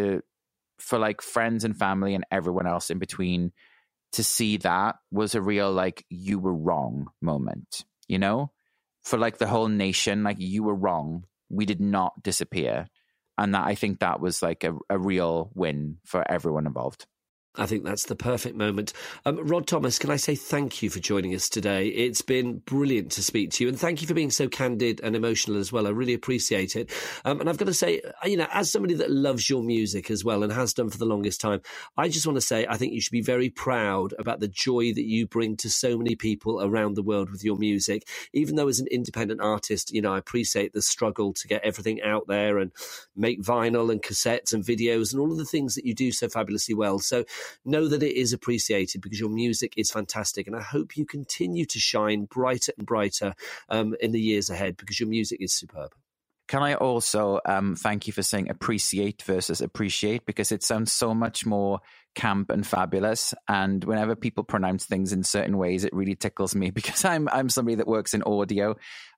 for like friends and family and everyone else in between to see that was a real like, you were wrong moment, you know? For like the whole nation, like, you were wrong, we did not disappear. And that, I think that was like a real win for everyone involved. I think that's the perfect moment. Rod Thomas, can I say thank you for joining us today? It's been brilliant to speak to you, and thank you for being so candid and emotional as well. I really appreciate it. And I've got to say, you know, as somebody that loves your music as well and has done for the longest time, I just want to say I think you should be very proud about the joy that you bring to so many people around the world with your music. Even though as an independent artist, you know, I appreciate the struggle to get everything out there and make vinyl and cassettes and videos and all of the things that you do so fabulously well. So know that it is appreciated, because your music is fantastic, and I hope you continue to shine brighter and brighter in the years ahead, because your music is superb. Can I also thank you for saying appreciate versus appreciate, because it sounds so much more camp and fabulous, and whenever people pronounce things in certain ways, it really tickles me, because I'm somebody that works in audio,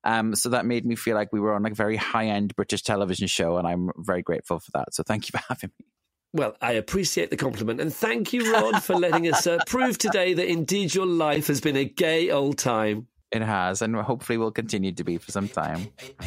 so that made me feel like we were on like a very high-end British television show, and I'm very grateful for that, so thank you for having me. Well, I appreciate the compliment, and thank you, Rod, for letting us prove today that indeed your life has been a gay old time. It has, and hopefully will continue to be for some time.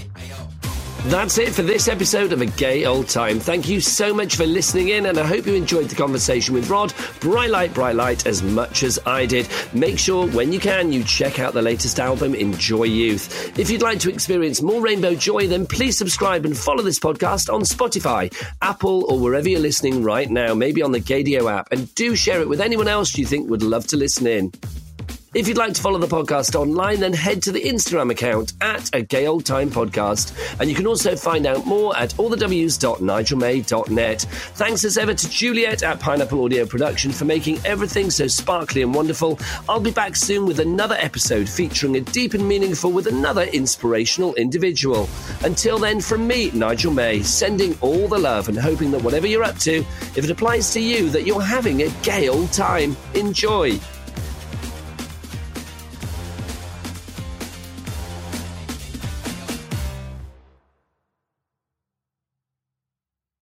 That's it for this episode of A Gay Old Time. Thank you so much for listening in, and I hope you enjoyed the conversation with Rod. Bright light, as much as I did. Make sure, when you can, you check out the latest album, Enjoy Youth. If you'd like to experience more rainbow joy, then please subscribe and follow this podcast on Spotify, Apple, or wherever you're listening right now, maybe on the Gaydio app, and do share it with anyone else you think would love to listen in. If you'd like to follow the podcast online, then head to the Instagram account at A Gay Old Time Podcast. And you can also find out more at allthews.nigelmay.net. Thanks as ever to Juliet at Pineapple Audio Production for making everything so sparkly and wonderful. I'll be back soon with another episode featuring a deep and meaningful with another inspirational individual. Until then, from me, Nigel May, sending all the love and hoping that whatever you're up to, if it applies to you, that you're having a gay old time. Enjoy.